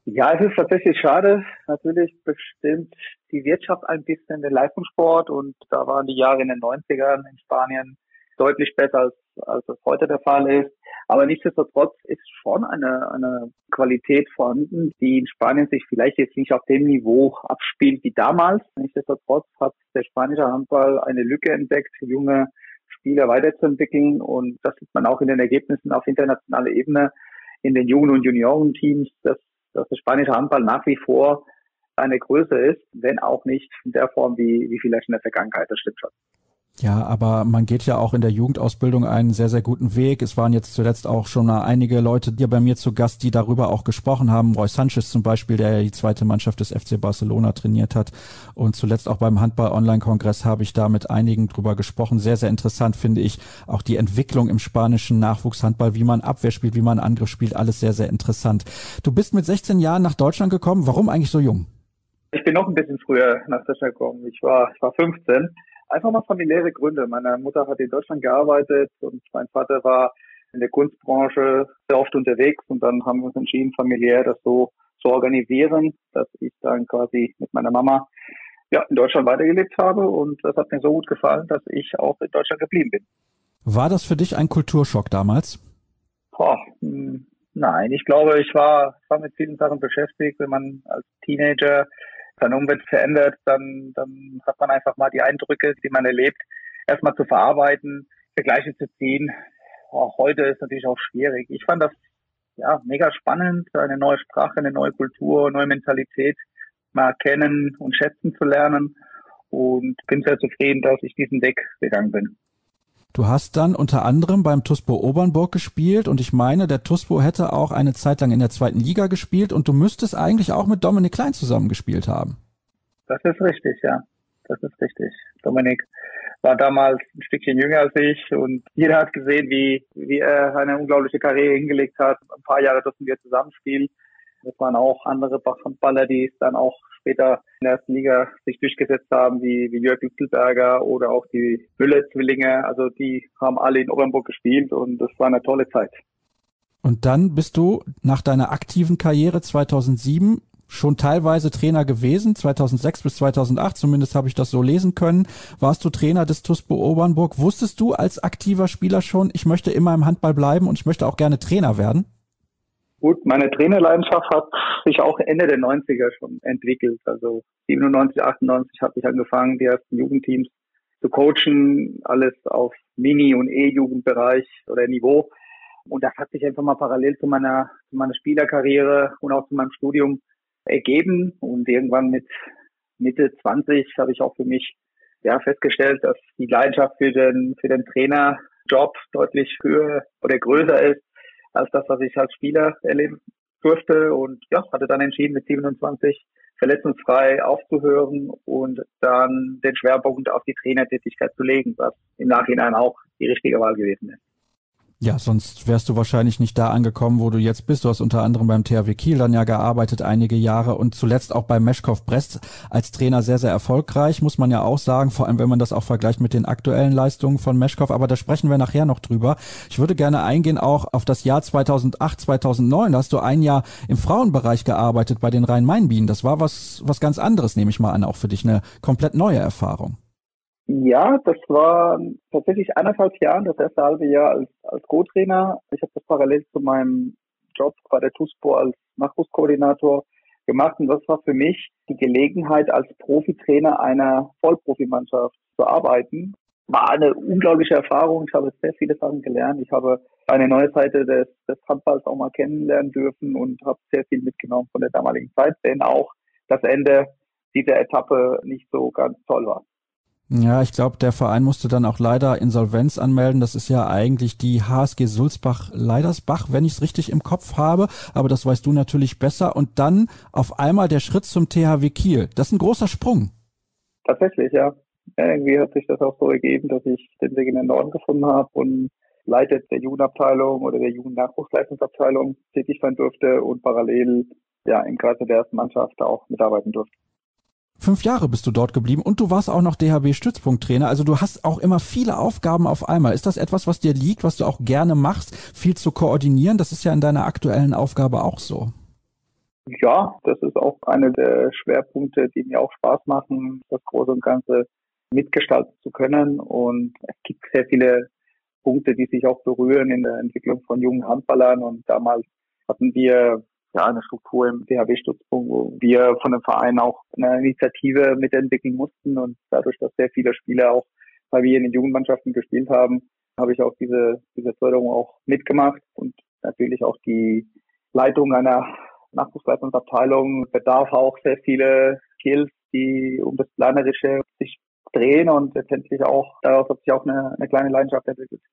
S7: Ja, es ist tatsächlich schade. Natürlich bestimmt die Wirtschaft ein bisschen den Leistungssport und da waren die Jahre in den neunzigern in Spanien deutlich besser als, als es heute der Fall ist. Aber nichtsdestotrotz ist schon eine, eine Qualität vorhanden, die in Spanien sich vielleicht jetzt nicht auf dem Niveau abspielt wie damals. Nichtsdestotrotz hat der spanische Handball eine Lücke entdeckt, junge Spieler weiterzuentwickeln und das sieht man auch in den Ergebnissen auf internationaler Ebene in den Jugend- und Juniorenteams, dass dass der spanische Handball nach wie vor eine Größe ist, wenn auch nicht in der Form wie, wie vielleicht in der Vergangenheit, das stimmt schon.
S2: Ja, aber man geht ja auch in der Jugendausbildung einen sehr, sehr guten Weg. Es waren jetzt zuletzt auch schon mal einige Leute hier bei mir zu Gast, die darüber auch gesprochen haben. Roy Sanchez zum Beispiel, der ja die zweite Mannschaft des F C Barcelona trainiert hat. Und zuletzt auch beim Handball-Online-Kongress habe ich da mit einigen drüber gesprochen. Sehr, sehr interessant finde ich auch die Entwicklung im spanischen Nachwuchshandball, wie man Abwehr spielt, wie man Angriff spielt. Alles sehr, sehr interessant. Du bist mit sechzehn Jahren nach Deutschland gekommen. Warum eigentlich so jung?
S7: Ich bin noch ein bisschen früher nach Deutschland gekommen. Ich war, ich war fünfzehn. Einfach mal familiäre Gründe. Meine Mutter hat in Deutschland gearbeitet und mein Vater war in der Kunstbranche sehr oft unterwegs und dann haben wir uns entschieden, familiär das so zu organisieren, dass ich dann quasi mit meiner Mama ja, in Deutschland weitergelebt habe und das hat mir so gut gefallen, dass ich auch in Deutschland geblieben bin.
S2: War das für dich ein Kulturschock damals?
S7: Boah, mh, nein, ich glaube, ich war, war mit vielen Sachen beschäftigt, wenn man als Teenager seine Umwelt verändert, dann, dann hat man einfach mal die Eindrücke, die man erlebt, erstmal zu verarbeiten, Vergleiche zu ziehen. Auch heute ist natürlich auch schwierig. Ich fand das ja mega spannend, eine neue Sprache, eine neue Kultur, neue Mentalität mal kennen und schätzen zu lernen und bin sehr zufrieden, dass ich diesen Weg gegangen bin.
S2: Du hast dann unter anderem beim T U S P O Obernburg gespielt und ich meine, der T U S P O hätte auch eine Zeit lang in der zweiten Liga gespielt und du müsstest eigentlich auch mit Dominik Klein zusammengespielt haben.
S7: Das ist richtig, ja. Das ist richtig. Dominik war damals ein Stückchen jünger als ich und jeder hat gesehen, wie, wie er eine unglaubliche Karriere hingelegt hat. Ein paar Jahre durften wir zusammenspielen. Das waren auch andere Handballer, die es dann auch später in der ersten Liga sich durchgesetzt haben, wie, wie Jörg Lützelberger oder auch die Müller-Zwillinge. Also die haben alle in Obernburg gespielt und das war eine tolle Zeit.
S2: Und dann bist du nach deiner aktiven Karriere zweitausendsieben schon teilweise Trainer gewesen, zweitausendsechs bis zweitausendacht, zumindest habe ich das so lesen können. Warst du Trainer des T U S P O Obernburg? Wusstest du als aktiver Spieler schon, ich möchte immer im Handball bleiben und ich möchte auch gerne Trainer werden?
S7: Gut, meine Trainerleidenschaft hat sich auch Ende der neunziger schon entwickelt. Also siebenundneunzig, achtundneunzig habe ich angefangen, die ersten Jugendteams zu coachen, alles auf Mini- und E-Jugendbereich oder Niveau. Und das hat sich einfach mal parallel zu meiner, zu meiner Spielerkarriere und auch zu meinem Studium ergeben. Und irgendwann mit Mitte zwanzig habe ich auch für mich ja festgestellt, dass die Leidenschaft für den, für den Trainerjob deutlich höher oder größer ist als das, was ich als Spieler erleben durfte und ja, hatte dann entschieden, mit siebenundzwanzig verletzungsfrei aufzuhören und dann den Schwerpunkt auf die Trainertätigkeit zu legen, was im Nachhinein auch die richtige Wahl gewesen ist.
S2: Ja, sonst wärst du wahrscheinlich nicht da angekommen, wo du jetzt bist. Du hast unter anderem beim T H W Kiel dann ja gearbeitet, einige Jahre und zuletzt auch beim Meshkov Brest als Trainer sehr, sehr erfolgreich, muss man ja auch sagen, vor allem wenn man das auch vergleicht mit den aktuellen Leistungen von Meshkov, aber da sprechen wir nachher noch drüber. Ich würde gerne eingehen auch auf das Jahr zweitausendacht, zweitausendneun, da hast du ein Jahr im Frauenbereich gearbeitet bei den Rhein-Main-Bienen. Das war was, was ganz anderes, nehme ich mal an, auch für dich eine komplett neue Erfahrung.
S7: Ja, das war tatsächlich eineinhalb Jahre, das erste halbe Jahr als, als Co-Trainer. Ich habe das parallel zu meinem Job bei der T U S P O als Nachwuchskoordinator gemacht und das war für mich die Gelegenheit, als Profitrainer einer Vollprofimannschaft zu arbeiten. War eine unglaubliche Erfahrung. Ich habe sehr viele Sachen gelernt. Ich habe eine neue Seite des, des Handballs auch mal kennenlernen dürfen und habe sehr viel mitgenommen von der damaligen Zeit, denn auch das Ende dieser Etappe nicht so ganz toll war.
S2: Ja, ich glaube, der Verein musste dann auch leider Insolvenz anmelden. Das ist ja eigentlich die H S G Sulzbach-Leidersbach, wenn ich es richtig im Kopf habe. Aber das weißt du natürlich besser. Und dann auf einmal der Schritt zum T H W Kiel. Das ist ein großer Sprung.
S7: Tatsächlich, ja. Irgendwie hat sich das auch so ergeben, dass ich den Weg in den Norden gefunden habe und Leiter der Jugendabteilung oder der Jugendnachwuchsleistungsabteilung tätig sein durfte und parallel ja im Kreise der ersten Mannschaft auch mitarbeiten durfte.
S2: Fünf Jahre bist du dort geblieben und du warst auch noch D H B-Stützpunkttrainer. Also du hast auch immer viele Aufgaben auf einmal. Ist das etwas, was dir liegt, was du auch gerne machst, viel zu koordinieren? Das ist ja in deiner aktuellen Aufgabe auch so.
S7: Ja, das ist auch einer der Schwerpunkte, die mir auch Spaß machen, das Große und Ganze mitgestalten zu können. Und es gibt sehr viele Punkte, die sich auch berühren in der Entwicklung von jungen Handballern. Und damals hatten wir ja eine Struktur im D H B-Stützpunkt, wo wir von dem Verein auch eine Initiative mitentwickeln mussten. Und dadurch, dass sehr viele Spieler auch bei mir in den Jugendmannschaften gespielt haben, habe ich auch diese, diese Förderung auch mitgemacht. Und natürlich auch die Leitung einer Nachwuchsleitungsabteilung bedarf auch sehr viele Skills, die um das Planerische sich drehen, und letztendlich auch, daraus hat sich auch eine, eine kleine Leidenschaft entwickelt.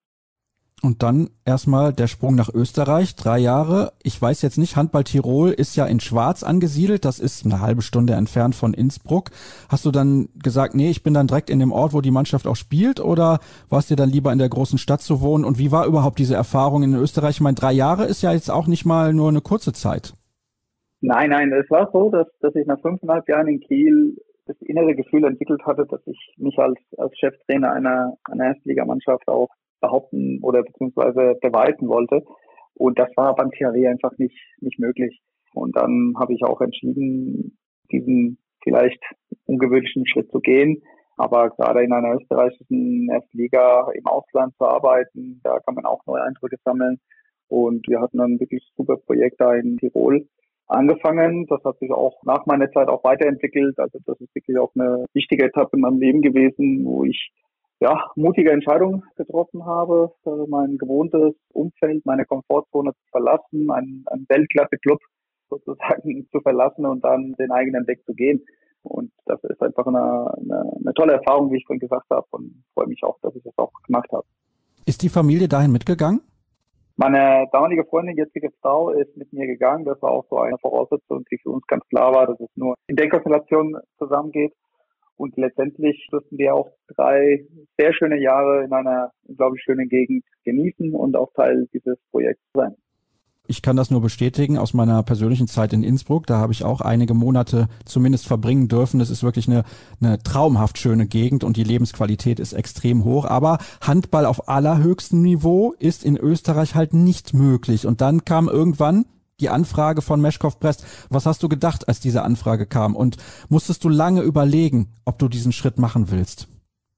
S2: Und dann erstmal der Sprung nach Österreich, drei Jahre. Ich weiß jetzt nicht, Handball Tirol ist ja in Schwarz angesiedelt, das ist eine halbe Stunde entfernt von Innsbruck. Hast du dann gesagt, nee, ich bin dann direkt in dem Ort, wo die Mannschaft auch spielt, oder warst dir dann lieber in der großen Stadt zu wohnen? Und wie war überhaupt diese Erfahrung in Österreich? Ich meine, drei Jahre ist ja jetzt auch nicht mal nur eine kurze Zeit.
S7: Nein, nein, es war so, dass, dass ich nach fünfeinhalb Jahren in Kiel das innere Gefühl entwickelt hatte, dass ich mich als, als Cheftrainer einer, einer Erstligamannschaft auch behaupten oder beziehungsweise beweisen wollte. Und das war beim T H W einfach nicht, nicht möglich. Und dann habe ich auch entschieden, diesen vielleicht ungewöhnlichen Schritt zu gehen. Aber gerade in einer österreichischen Erstliga im Ausland zu arbeiten, da kann man auch neue Eindrücke sammeln. Und wir hatten dann wirklich ein super Projekt da in Tirol angefangen. Das hat sich auch nach meiner Zeit auch weiterentwickelt. Also das ist wirklich auch eine wichtige Etappe in meinem Leben gewesen, wo ich ja mutige Entscheidungen getroffen habe, mein gewohntes Umfeld, meine Komfortzone zu verlassen, einen, einen Weltklasse-Club sozusagen zu verlassen und dann den eigenen Weg zu gehen. Und das ist einfach eine, eine, eine tolle Erfahrung, wie ich vorhin gesagt habe, und freue mich auch, dass ich das auch gemacht habe.
S2: Ist die Familie dahin mitgegangen?
S7: Meine damalige Freundin, jetzige Frau, ist mit mir gegangen. Das war auch so eine Voraussetzung, die für uns ganz klar war, dass es nur in der Konstellation zusammengeht. Und letztendlich durften wir auch drei sehr schöne Jahre in einer unglaublich schönen Gegend genießen und auch Teil dieses Projekts sein.
S2: Ich kann das nur bestätigen aus meiner persönlichen Zeit in Innsbruck. Da habe ich auch einige Monate zumindest verbringen dürfen. Das ist wirklich eine, eine traumhaft schöne Gegend und die Lebensqualität ist extrem hoch. Aber Handball auf allerhöchstem Niveau ist in Österreich halt nicht möglich. Und dann kam irgendwann die Anfrage von Meshkov Brest. Was hast du gedacht, als diese Anfrage kam? Und musstest du lange überlegen, ob du diesen Schritt machen willst?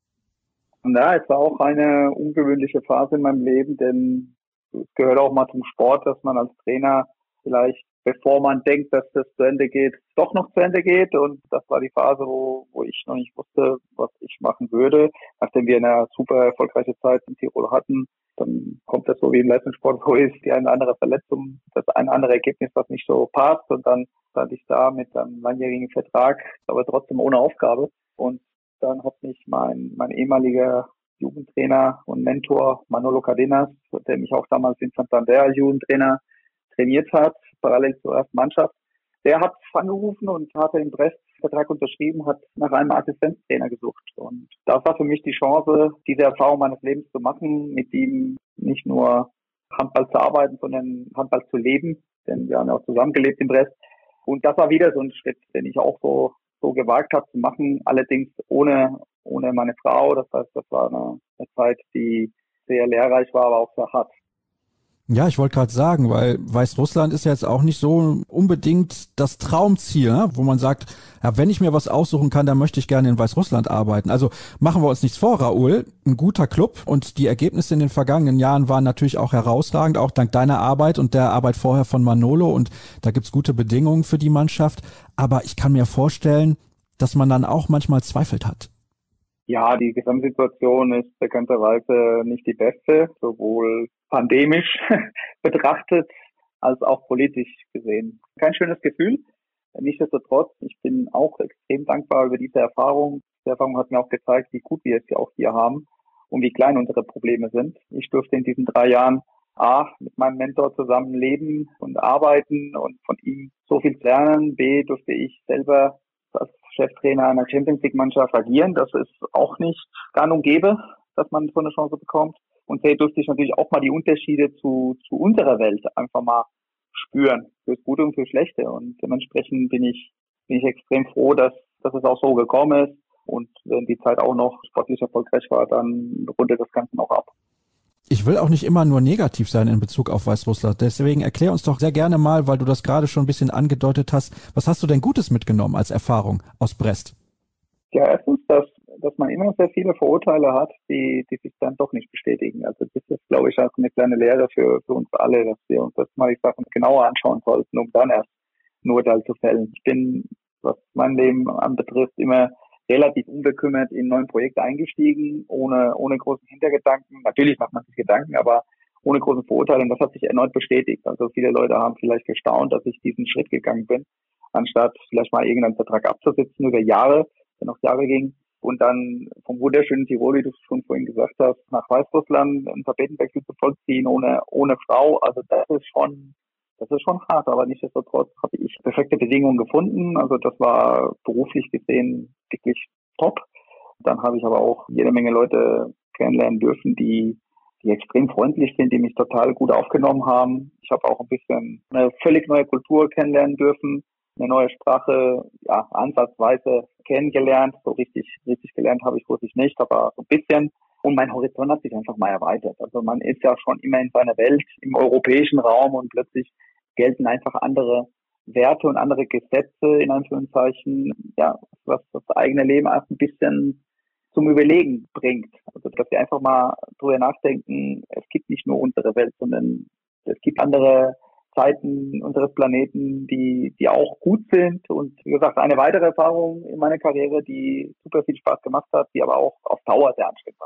S7: Ja, es war auch eine ungewöhnliche Phase in meinem Leben, denn es gehört auch mal zum Sport, dass man als Trainer vielleicht, bevor man denkt, dass das zu Ende geht, doch noch zu Ende geht. Und das war die Phase, wo, wo ich noch nicht wusste, was ich machen würde. Nachdem wir eine super erfolgreiche Zeit in Tirol hatten, dann kommt das so wie im Leistungssport, wo ist die eine oder andere Verletzung, das eine andere Ergebnis, was nicht so passt. Und dann stand ich da mit einem langjährigen Vertrag, aber trotzdem ohne Aufgabe. Und dann hat mich mein, mein ehemaliger Jugendtrainer und Mentor Manolo Cardenas, der mich auch damals in Santander als Jugendtrainer trainiert hat, parallel zur ersten Mannschaft. Der hat angerufen und hatte in Brest einen Vertrag unterschrieben, hat nach einem Assistenztrainer gesucht. Und das war für mich die Chance, diese Erfahrung meines Lebens zu machen, mit ihm nicht nur Handball zu arbeiten, sondern Handball zu leben. Denn wir haben ja auch zusammengelebt in Brest. Und das war wieder so ein Schritt, den ich auch so, so gewagt habe zu machen, allerdings ohne ohne meine Frau. Das heißt, das war eine, eine Zeit, die sehr lehrreich war, aber auch sehr hart.
S2: Ja, ich wollte gerade sagen, weil Weißrussland ist ja jetzt auch nicht so unbedingt das Traumziel, ne? Wo man sagt, ja, wenn ich mir was aussuchen kann, dann möchte ich gerne in Weißrussland arbeiten. Also machen wir uns nichts vor, Raoul, ein guter Club und die Ergebnisse in den vergangenen Jahren waren natürlich auch herausragend, auch dank deiner Arbeit und der Arbeit vorher von Manolo, und da gibt's gute Bedingungen für die Mannschaft. Aber ich kann mir vorstellen, dass man dann auch manchmal Zweifel hat.
S7: Ja, die Gesamtsituation ist bekannterweise nicht die beste, sowohl pandemisch betrachtet als auch politisch gesehen. Kein schönes Gefühl. Nichtsdestotrotz, ich bin auch extrem dankbar über diese Erfahrung. Die Erfahrung hat mir auch gezeigt, wie gut wir es ja auch hier haben und wie klein unsere Probleme sind. Ich durfte in diesen drei Jahren A, mit meinem Mentor zusammen leben und arbeiten und von ihm so viel lernen. B, durfte ich selber als Cheftrainer einer Champions League Mannschaft agieren. Das ist auch nicht gang und gäbe, dass man so eine Chance bekommt. Und sehr durfte ich natürlich auch mal die Unterschiede zu, zu unserer Welt einfach mal spüren. Fürs Gute und fürs Schlechte. Und dementsprechend bin ich, bin ich extrem froh, dass, dass es auch so gekommen ist. Und wenn die Zeit auch noch sportlich erfolgreich war, dann rundet das Ganze noch ab.
S2: Ich will auch nicht immer nur negativ sein in Bezug auf Weißrussland. Deswegen erklär uns doch sehr gerne mal, weil du das gerade schon ein bisschen angedeutet hast, was hast du denn Gutes mitgenommen als Erfahrung aus Brest?
S7: Ja, erstens, dass, dass man immer sehr viele Vorurteile hat, die, die sich dann doch nicht bestätigen. Also das ist, glaube ich, auch eine kleine Lehre für, für uns alle, dass wir uns das mal die Sachen genauer anschauen sollten, um dann erst ein Urteil zu fällen. Ich bin, was mein Leben anbetrifft, immer relativ unbekümmert in neuen Projekte eingestiegen, ohne ohne großen Hintergedanken. Natürlich macht man sich Gedanken, aber ohne große Vorurteile. Und das hat sich erneut bestätigt. Also viele Leute haben vielleicht gestaunt, dass ich diesen Schritt gegangen bin, anstatt vielleicht mal irgendeinen Vertrag abzusitzen über Jahre, der noch Jahre ging. Und dann vom wunderschönen Tirol, wie du es schon vorhin gesagt hast, nach Weißrussland einen Tapetenwechsel zu vollziehen ohne ohne Frau. Also das ist schon Das ist schon hart, aber nichtsdestotrotz habe ich perfekte Bedingungen gefunden. Also das war beruflich gesehen wirklich top. Dann habe ich aber auch jede Menge Leute kennenlernen dürfen, die die extrem freundlich sind, die mich total gut aufgenommen haben. Ich habe auch ein bisschen eine völlig neue Kultur kennenlernen dürfen, eine neue Sprache, ja, ansatzweise kennengelernt. So richtig, richtig gelernt habe ich wirklich nicht, aber so ein bisschen. Und mein Horizont hat sich einfach mal erweitert. Also man ist ja schon immer in seiner Welt, im europäischen Raum, und plötzlich gelten einfach andere Werte und andere Gesetze, in Anführungszeichen, ja, was das eigene Leben auch ein bisschen zum Überlegen bringt. Also, dass wir einfach mal drüber nachdenken, es gibt nicht nur unsere Welt, sondern es gibt andere Zeiten unseres Planeten, die, die auch gut sind. Und wie gesagt, eine weitere Erfahrung in meiner Karriere, die super viel Spaß gemacht hat, die aber auch auf Dauer sehr anstrengend war.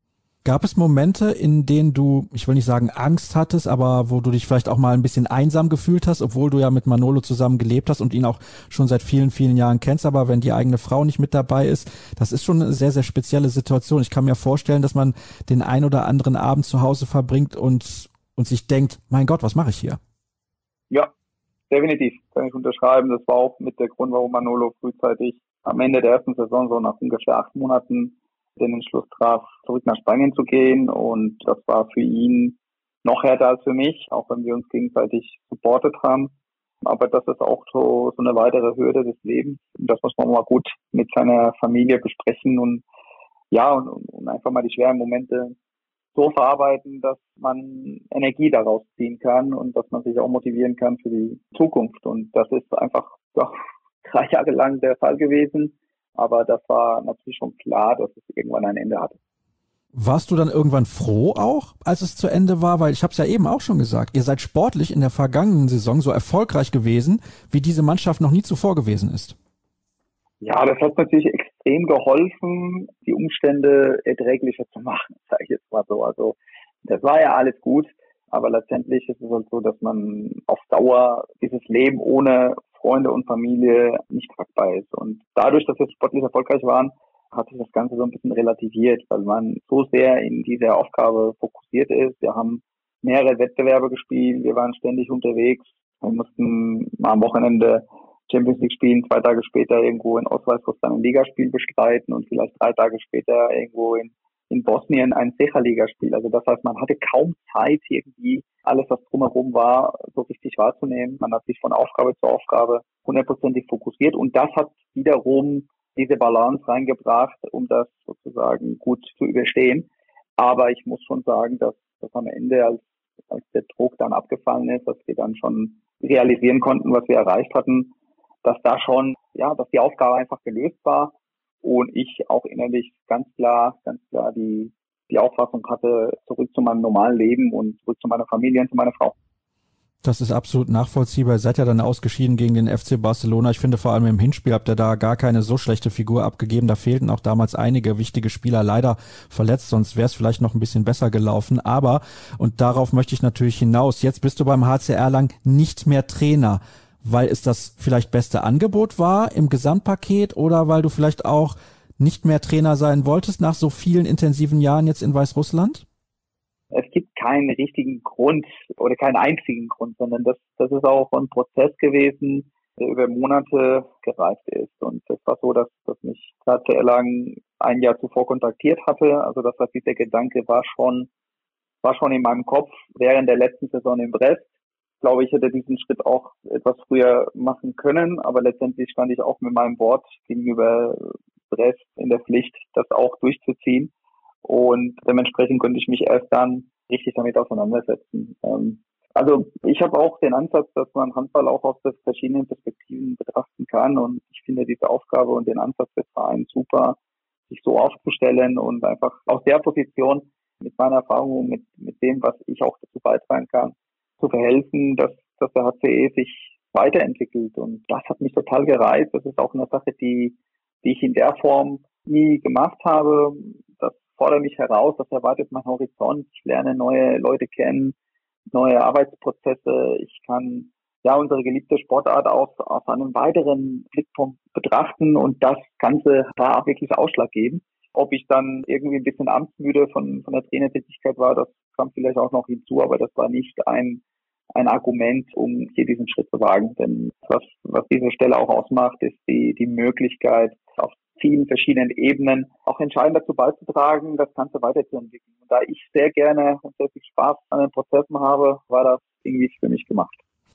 S2: Gab es Momente, in denen du, ich will nicht sagen Angst hattest, aber wo du dich vielleicht auch mal ein bisschen einsam gefühlt hast, obwohl du ja mit Manolo zusammen gelebt hast und ihn auch schon seit vielen, vielen Jahren kennst, aber wenn die eigene Frau nicht mit dabei ist, das ist schon eine sehr, sehr spezielle Situation. Ich kann mir vorstellen, dass man den ein oder anderen Abend zu Hause verbringt und, und sich denkt, mein Gott, was mache ich hier?
S7: Ja, definitiv, kann ich unterschreiben. Das war auch mit der Grund, warum Manolo frühzeitig am Ende der ersten Saison, so nach ungefähr acht Monaten, den Entschluss traf, zurück nach Spanien zu gehen. Und das war für ihn noch härter als für mich, auch wenn wir uns gegenseitig supportet haben. Aber das ist auch so, so eine weitere Hürde des Lebens. Und das muss man mal gut mit seiner Familie besprechen und ja, und, und einfach mal die schweren Momente so verarbeiten, dass man Energie daraus ziehen kann und dass man sich auch motivieren kann für die Zukunft. Und das ist einfach ja, drei Jahre lang der Fall gewesen. Aber das war natürlich schon klar, dass es irgendwann ein Ende hatte.
S2: Warst du dann irgendwann froh auch, als es zu Ende war? Weil ich habe es ja eben auch schon gesagt, ihr seid sportlich in der vergangenen Saison so erfolgreich gewesen, wie diese Mannschaft noch nie zuvor gewesen ist.
S7: Ja, das hat natürlich extrem geholfen, die Umstände erträglicher zu machen, sage ich jetzt mal so. Also das war ja alles gut, aber letztendlich ist es halt so, dass man auf Dauer dieses Leben ohne Freunde und Familie nicht tragbar ist. Und dadurch, dass wir sportlich erfolgreich waren, hat sich das Ganze so ein bisschen relativiert, weil man so sehr in dieser Aufgabe fokussiert ist. Wir haben mehrere Wettbewerbe gespielt, wir waren ständig unterwegs. Wir mussten mal am Wochenende Champions League spielen, zwei Tage später irgendwo in Ostweißrussland ein Ligaspiel bestreiten und vielleicht drei Tage später irgendwo in, in Bosnien ein Secha-Ligaspiel. Also das heißt, man hatte kaum Zeit, irgendwie alles, was drumherum war, so richtig wahrzunehmen. Man hat sich von Aufgabe zu Aufgabe hundertprozentig fokussiert und das hat wiederum diese Balance reingebracht, um das sozusagen gut zu überstehen. Aber ich muss schon sagen, dass das am Ende, als, als der Druck dann abgefallen ist, dass wir dann schon realisieren konnten, was wir erreicht hatten, dass da schon, ja, dass die Aufgabe einfach gelöst war und ich auch innerlich ganz klar, ganz klar die, die Auffassung hatte, zurück zu meinem normalen Leben und zurück zu meiner Familie und zu meiner Frau.
S2: Das ist absolut nachvollziehbar. Ihr seid ja dann ausgeschieden gegen den F C Barcelona. Ich finde, vor allem im Hinspiel habt ihr da gar keine so schlechte Figur abgegeben. Da fehlten auch damals einige wichtige Spieler leider verletzt, sonst wäre es vielleicht noch ein bisschen besser gelaufen. Aber, und darauf möchte ich natürlich hinaus, jetzt bist du beim H C Erlangen nicht mehr Trainer, weil es das vielleicht beste Angebot war im Gesamtpaket oder weil du vielleicht auch nicht mehr Trainer sein wolltest nach so vielen intensiven Jahren jetzt in Weißrussland?
S7: Es gibt keinen richtigen Grund oder keinen einzigen Grund, sondern das, das ist auch ein Prozess gewesen, der über Monate gereift ist. Und es war so, dass, dass mich H C Erlangen ein Jahr zuvor kontaktiert hatte. Also das heißt, dieser Gedanke war schon, war schon in meinem Kopf während der letzten Saison in Brest. Ich glaube, ich hätte diesen Schritt auch etwas früher machen können, aber letztendlich stand ich auch mit meinem Wort gegenüber Brest in der Pflicht, das auch durchzuziehen. Und dementsprechend konnte ich mich erst dann richtig damit auseinandersetzen. Ähm, also ich habe auch den Ansatz, dass man Handball auch aus verschiedenen Perspektiven betrachten kann und ich finde diese Aufgabe und den Ansatz des Vereins super, sich so aufzustellen und einfach aus der Position mit meiner Erfahrung und mit, mit dem, was ich auch dazu beitragen kann, zu verhelfen, dass, dass der H C E sich weiterentwickelt. Und das hat mich total gereizt. Das ist auch eine Sache, die, die ich in der Form nie gemacht habe. Das fordert mich heraus, das erwartet mein Horizont. Ich lerne neue Leute kennen, neue Arbeitsprozesse. Ich kann ja unsere geliebte Sportart aus, aus einem weiteren Blickpunkt betrachten und das Ganze war wirklich ausschlaggebend. Ob ich dann irgendwie ein bisschen amtsmüde von, von der Trainertätigkeit war, das kam vielleicht auch noch hinzu, aber das war nicht ein, ein Argument, um hier diesen Schritt zu wagen. Denn was, was diese Stelle auch ausmacht, ist die, die Möglichkeit, auf vielen verschiedenen Ebenen auch entscheidend dazu beizutragen, das Ganze weiterzuentwickeln. Und da ich sehr gerne und sehr viel Spaß an den Prozessen habe, war das irgendwie für mich gemacht.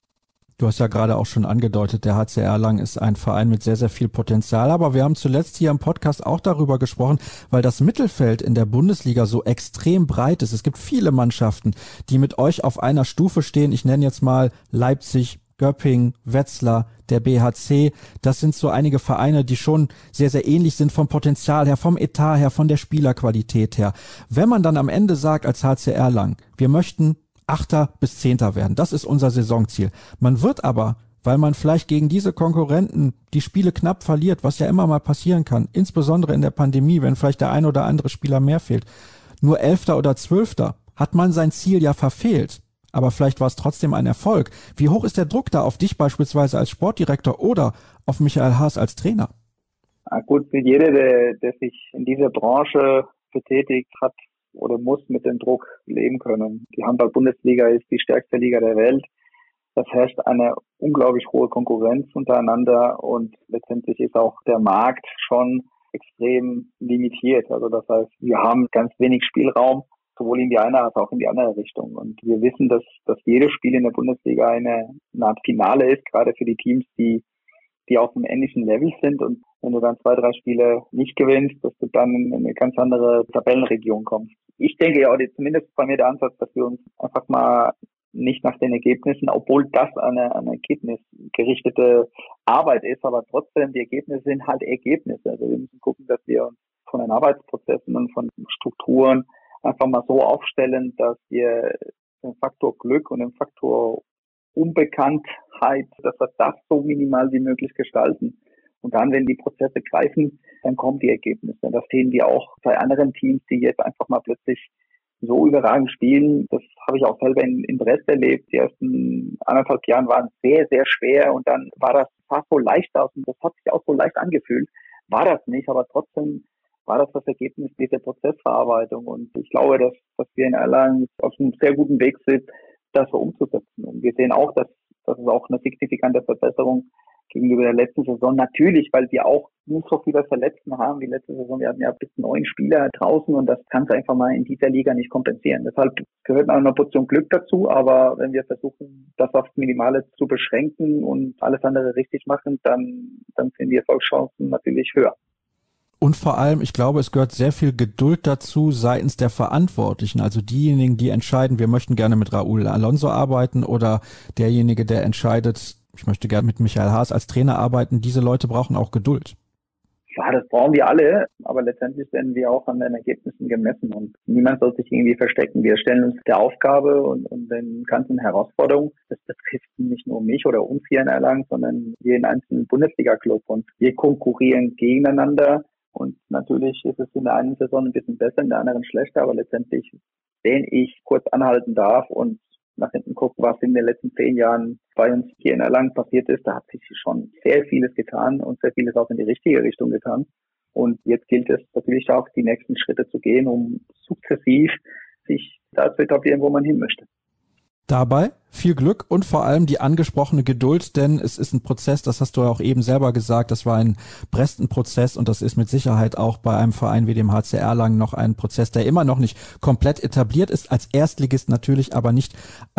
S2: Du hast ja gerade auch schon angedeutet, der H C Erlangen ist ein Verein mit sehr, sehr viel Potenzial. Aber wir haben zuletzt hier im Podcast auch darüber gesprochen, weil das Mittelfeld in der Bundesliga so extrem breit ist. Es gibt viele Mannschaften, die mit euch auf einer Stufe stehen. Ich nenne jetzt mal Leipzig, Göppingen, Wetzlar, der B H C. Das sind so einige Vereine, die schon sehr, sehr ähnlich sind vom Potenzial her, vom Etat her, von der Spielerqualität her. Wenn man dann am Ende sagt als H C Erlangen, wir möchten Achter bis Zehnter werden. Das ist unser Saisonziel. Man wird aber, weil man vielleicht gegen diese Konkurrenten die Spiele knapp verliert, was ja immer mal passieren kann, insbesondere in der Pandemie, wenn vielleicht der ein oder andere Spieler mehr fehlt, nur Elfter oder Zwölfter, hat man sein Ziel ja verfehlt. Aber vielleicht war es trotzdem ein Erfolg. Wie hoch ist der Druck da auf dich beispielsweise als Sportdirektor oder auf Michael Haas als Trainer?
S7: Na gut, für jeder, der, der sich in dieser Branche betätigt, hat oder muss mit dem Druck leben können. Die Handball-Bundesliga ist die stärkste Liga der Welt. Das herrscht eine unglaublich hohe Konkurrenz untereinander und letztendlich ist auch der Markt schon extrem limitiert. Also das heißt, wir haben ganz wenig Spielraum, sowohl in die eine als auch in die andere Richtung. Und wir wissen, dass, dass jedes Spiel in der Bundesliga eine, eine Art Finale ist, gerade für die Teams, die die auf dem ähnlichen Level sind. Und wenn du dann zwei, drei Spiele nicht gewinnst, dass du dann in eine ganz andere Tabellenregion kommst. Ich denke ja, zumindest bei mir der Ansatz, dass wir uns einfach mal nicht nach den Ergebnissen, obwohl das eine, eine ergebnisgerichtete Arbeit ist, aber trotzdem, die Ergebnisse sind halt Ergebnisse. Also wir müssen gucken, dass wir uns von den Arbeitsprozessen und von Strukturen einfach mal so aufstellen, dass wir den Faktor Glück und den Faktor Unbekanntheit, dass wir das so minimal wie möglich gestalten. Und dann, wenn die Prozesse greifen, dann kommen die Ergebnisse. Das sehen wir auch bei anderen Teams, die jetzt einfach mal plötzlich so überragend spielen. Das habe ich auch selber in, in Brest erlebt. Die ersten anderthalb Jahren waren sehr, sehr schwer und dann war das fast so leicht aus und das hat sich auch so leicht angefühlt. War das nicht, aber trotzdem war das das Ergebnis dieser Prozessverarbeitung. Und ich glaube, dass, dass wir in Erlangen auf einem sehr guten Weg sind, das so umzusetzen. Und wir sehen auch, dass das ist auch eine signifikante Verbesserung gegenüber der letzten Saison. Natürlich, weil wir auch nicht so viele Verletzten haben wie letzte Saison. Wir hatten ja bis neun Spieler draußen und das kannst du einfach mal in dieser Liga nicht kompensieren. Deshalb gehört noch eine Portion Glück dazu, aber wenn wir versuchen, das aufs Minimale zu beschränken und alles andere richtig machen, dann, dann sind die Erfolgschancen natürlich höher.
S2: Und vor allem, ich glaube, es gehört sehr viel Geduld dazu seitens der Verantwortlichen, also diejenigen, die entscheiden, wir möchten gerne mit Raúl Alonso arbeiten oder derjenige, der entscheidet, ich möchte gerne mit Michael Haas als Trainer arbeiten. Diese Leute brauchen auch Geduld.
S7: Ja, das brauchen wir alle, aber letztendlich werden wir auch an den Ergebnissen gemessen und niemand soll sich irgendwie verstecken. Wir stellen uns der Aufgabe und, und den ganzen Herausforderungen. Das betrifft nicht nur mich oder uns hier in Erlangen, sondern jeden einzelnen Bundesliga-Club und wir konkurrieren gegeneinander. Und natürlich ist es in der einen Saison ein bisschen besser, in der anderen schlechter, aber letztendlich, wenn ich kurz anhalten darf und nach hinten gucken, was in den letzten zehn Jahren bei uns hier in Erlangen passiert ist, da hat sich schon sehr vieles getan und sehr vieles auch in die richtige Richtung getan. Und jetzt gilt es natürlich auch, die nächsten Schritte zu gehen, um sukzessiv sich da zu etablieren, wo man hin möchte.
S2: Dabei viel Glück und vor allem die angesprochene Geduld, denn es ist ein Prozess, das hast du ja auch eben selber gesagt, das war ein Brest-Prozess und das ist mit Sicherheit auch bei einem Verein wie dem H C Erlangen noch ein Prozess, der immer noch nicht komplett etabliert ist, als Erstligist natürlich, aber nicht als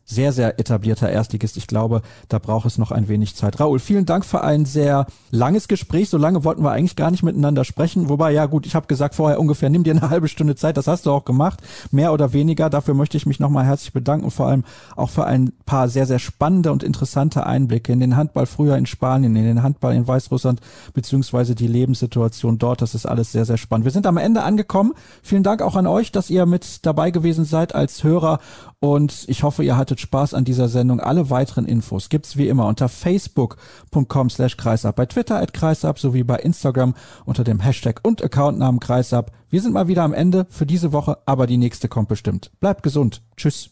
S2: sehr, sehr etablierter Erstligist. Ich glaube, da braucht es noch ein wenig Zeit. Raoul, vielen Dank für ein sehr langes Gespräch. So lange wollten wir eigentlich gar nicht miteinander sprechen. Wobei, ja gut, ich habe gesagt vorher ungefähr, nimm dir eine halbe Stunde Zeit. Das hast du auch gemacht, mehr oder weniger. Dafür möchte ich mich nochmal herzlich bedanken und vor allem auch für ein paar sehr, sehr spannende und interessante Einblicke in den Handball früher in Spanien, in den Handball in Weißrussland, beziehungsweise die Lebenssituation dort. Das ist alles sehr, sehr spannend. Wir sind am Ende angekommen. Vielen Dank auch an euch, dass ihr mit dabei gewesen seid als Hörer. Und ich hoffe, ihr hattet Spaß an dieser Sendung. Alle weiteren Infos gibt's wie immer unter facebook punkt com slash kreisab, bei Twitter at kreisab sowie bei Instagram unter dem Hashtag und Accountnamen kreisab. Wir sind mal wieder am Ende für diese Woche, aber die nächste kommt bestimmt. Bleibt gesund. Tschüss.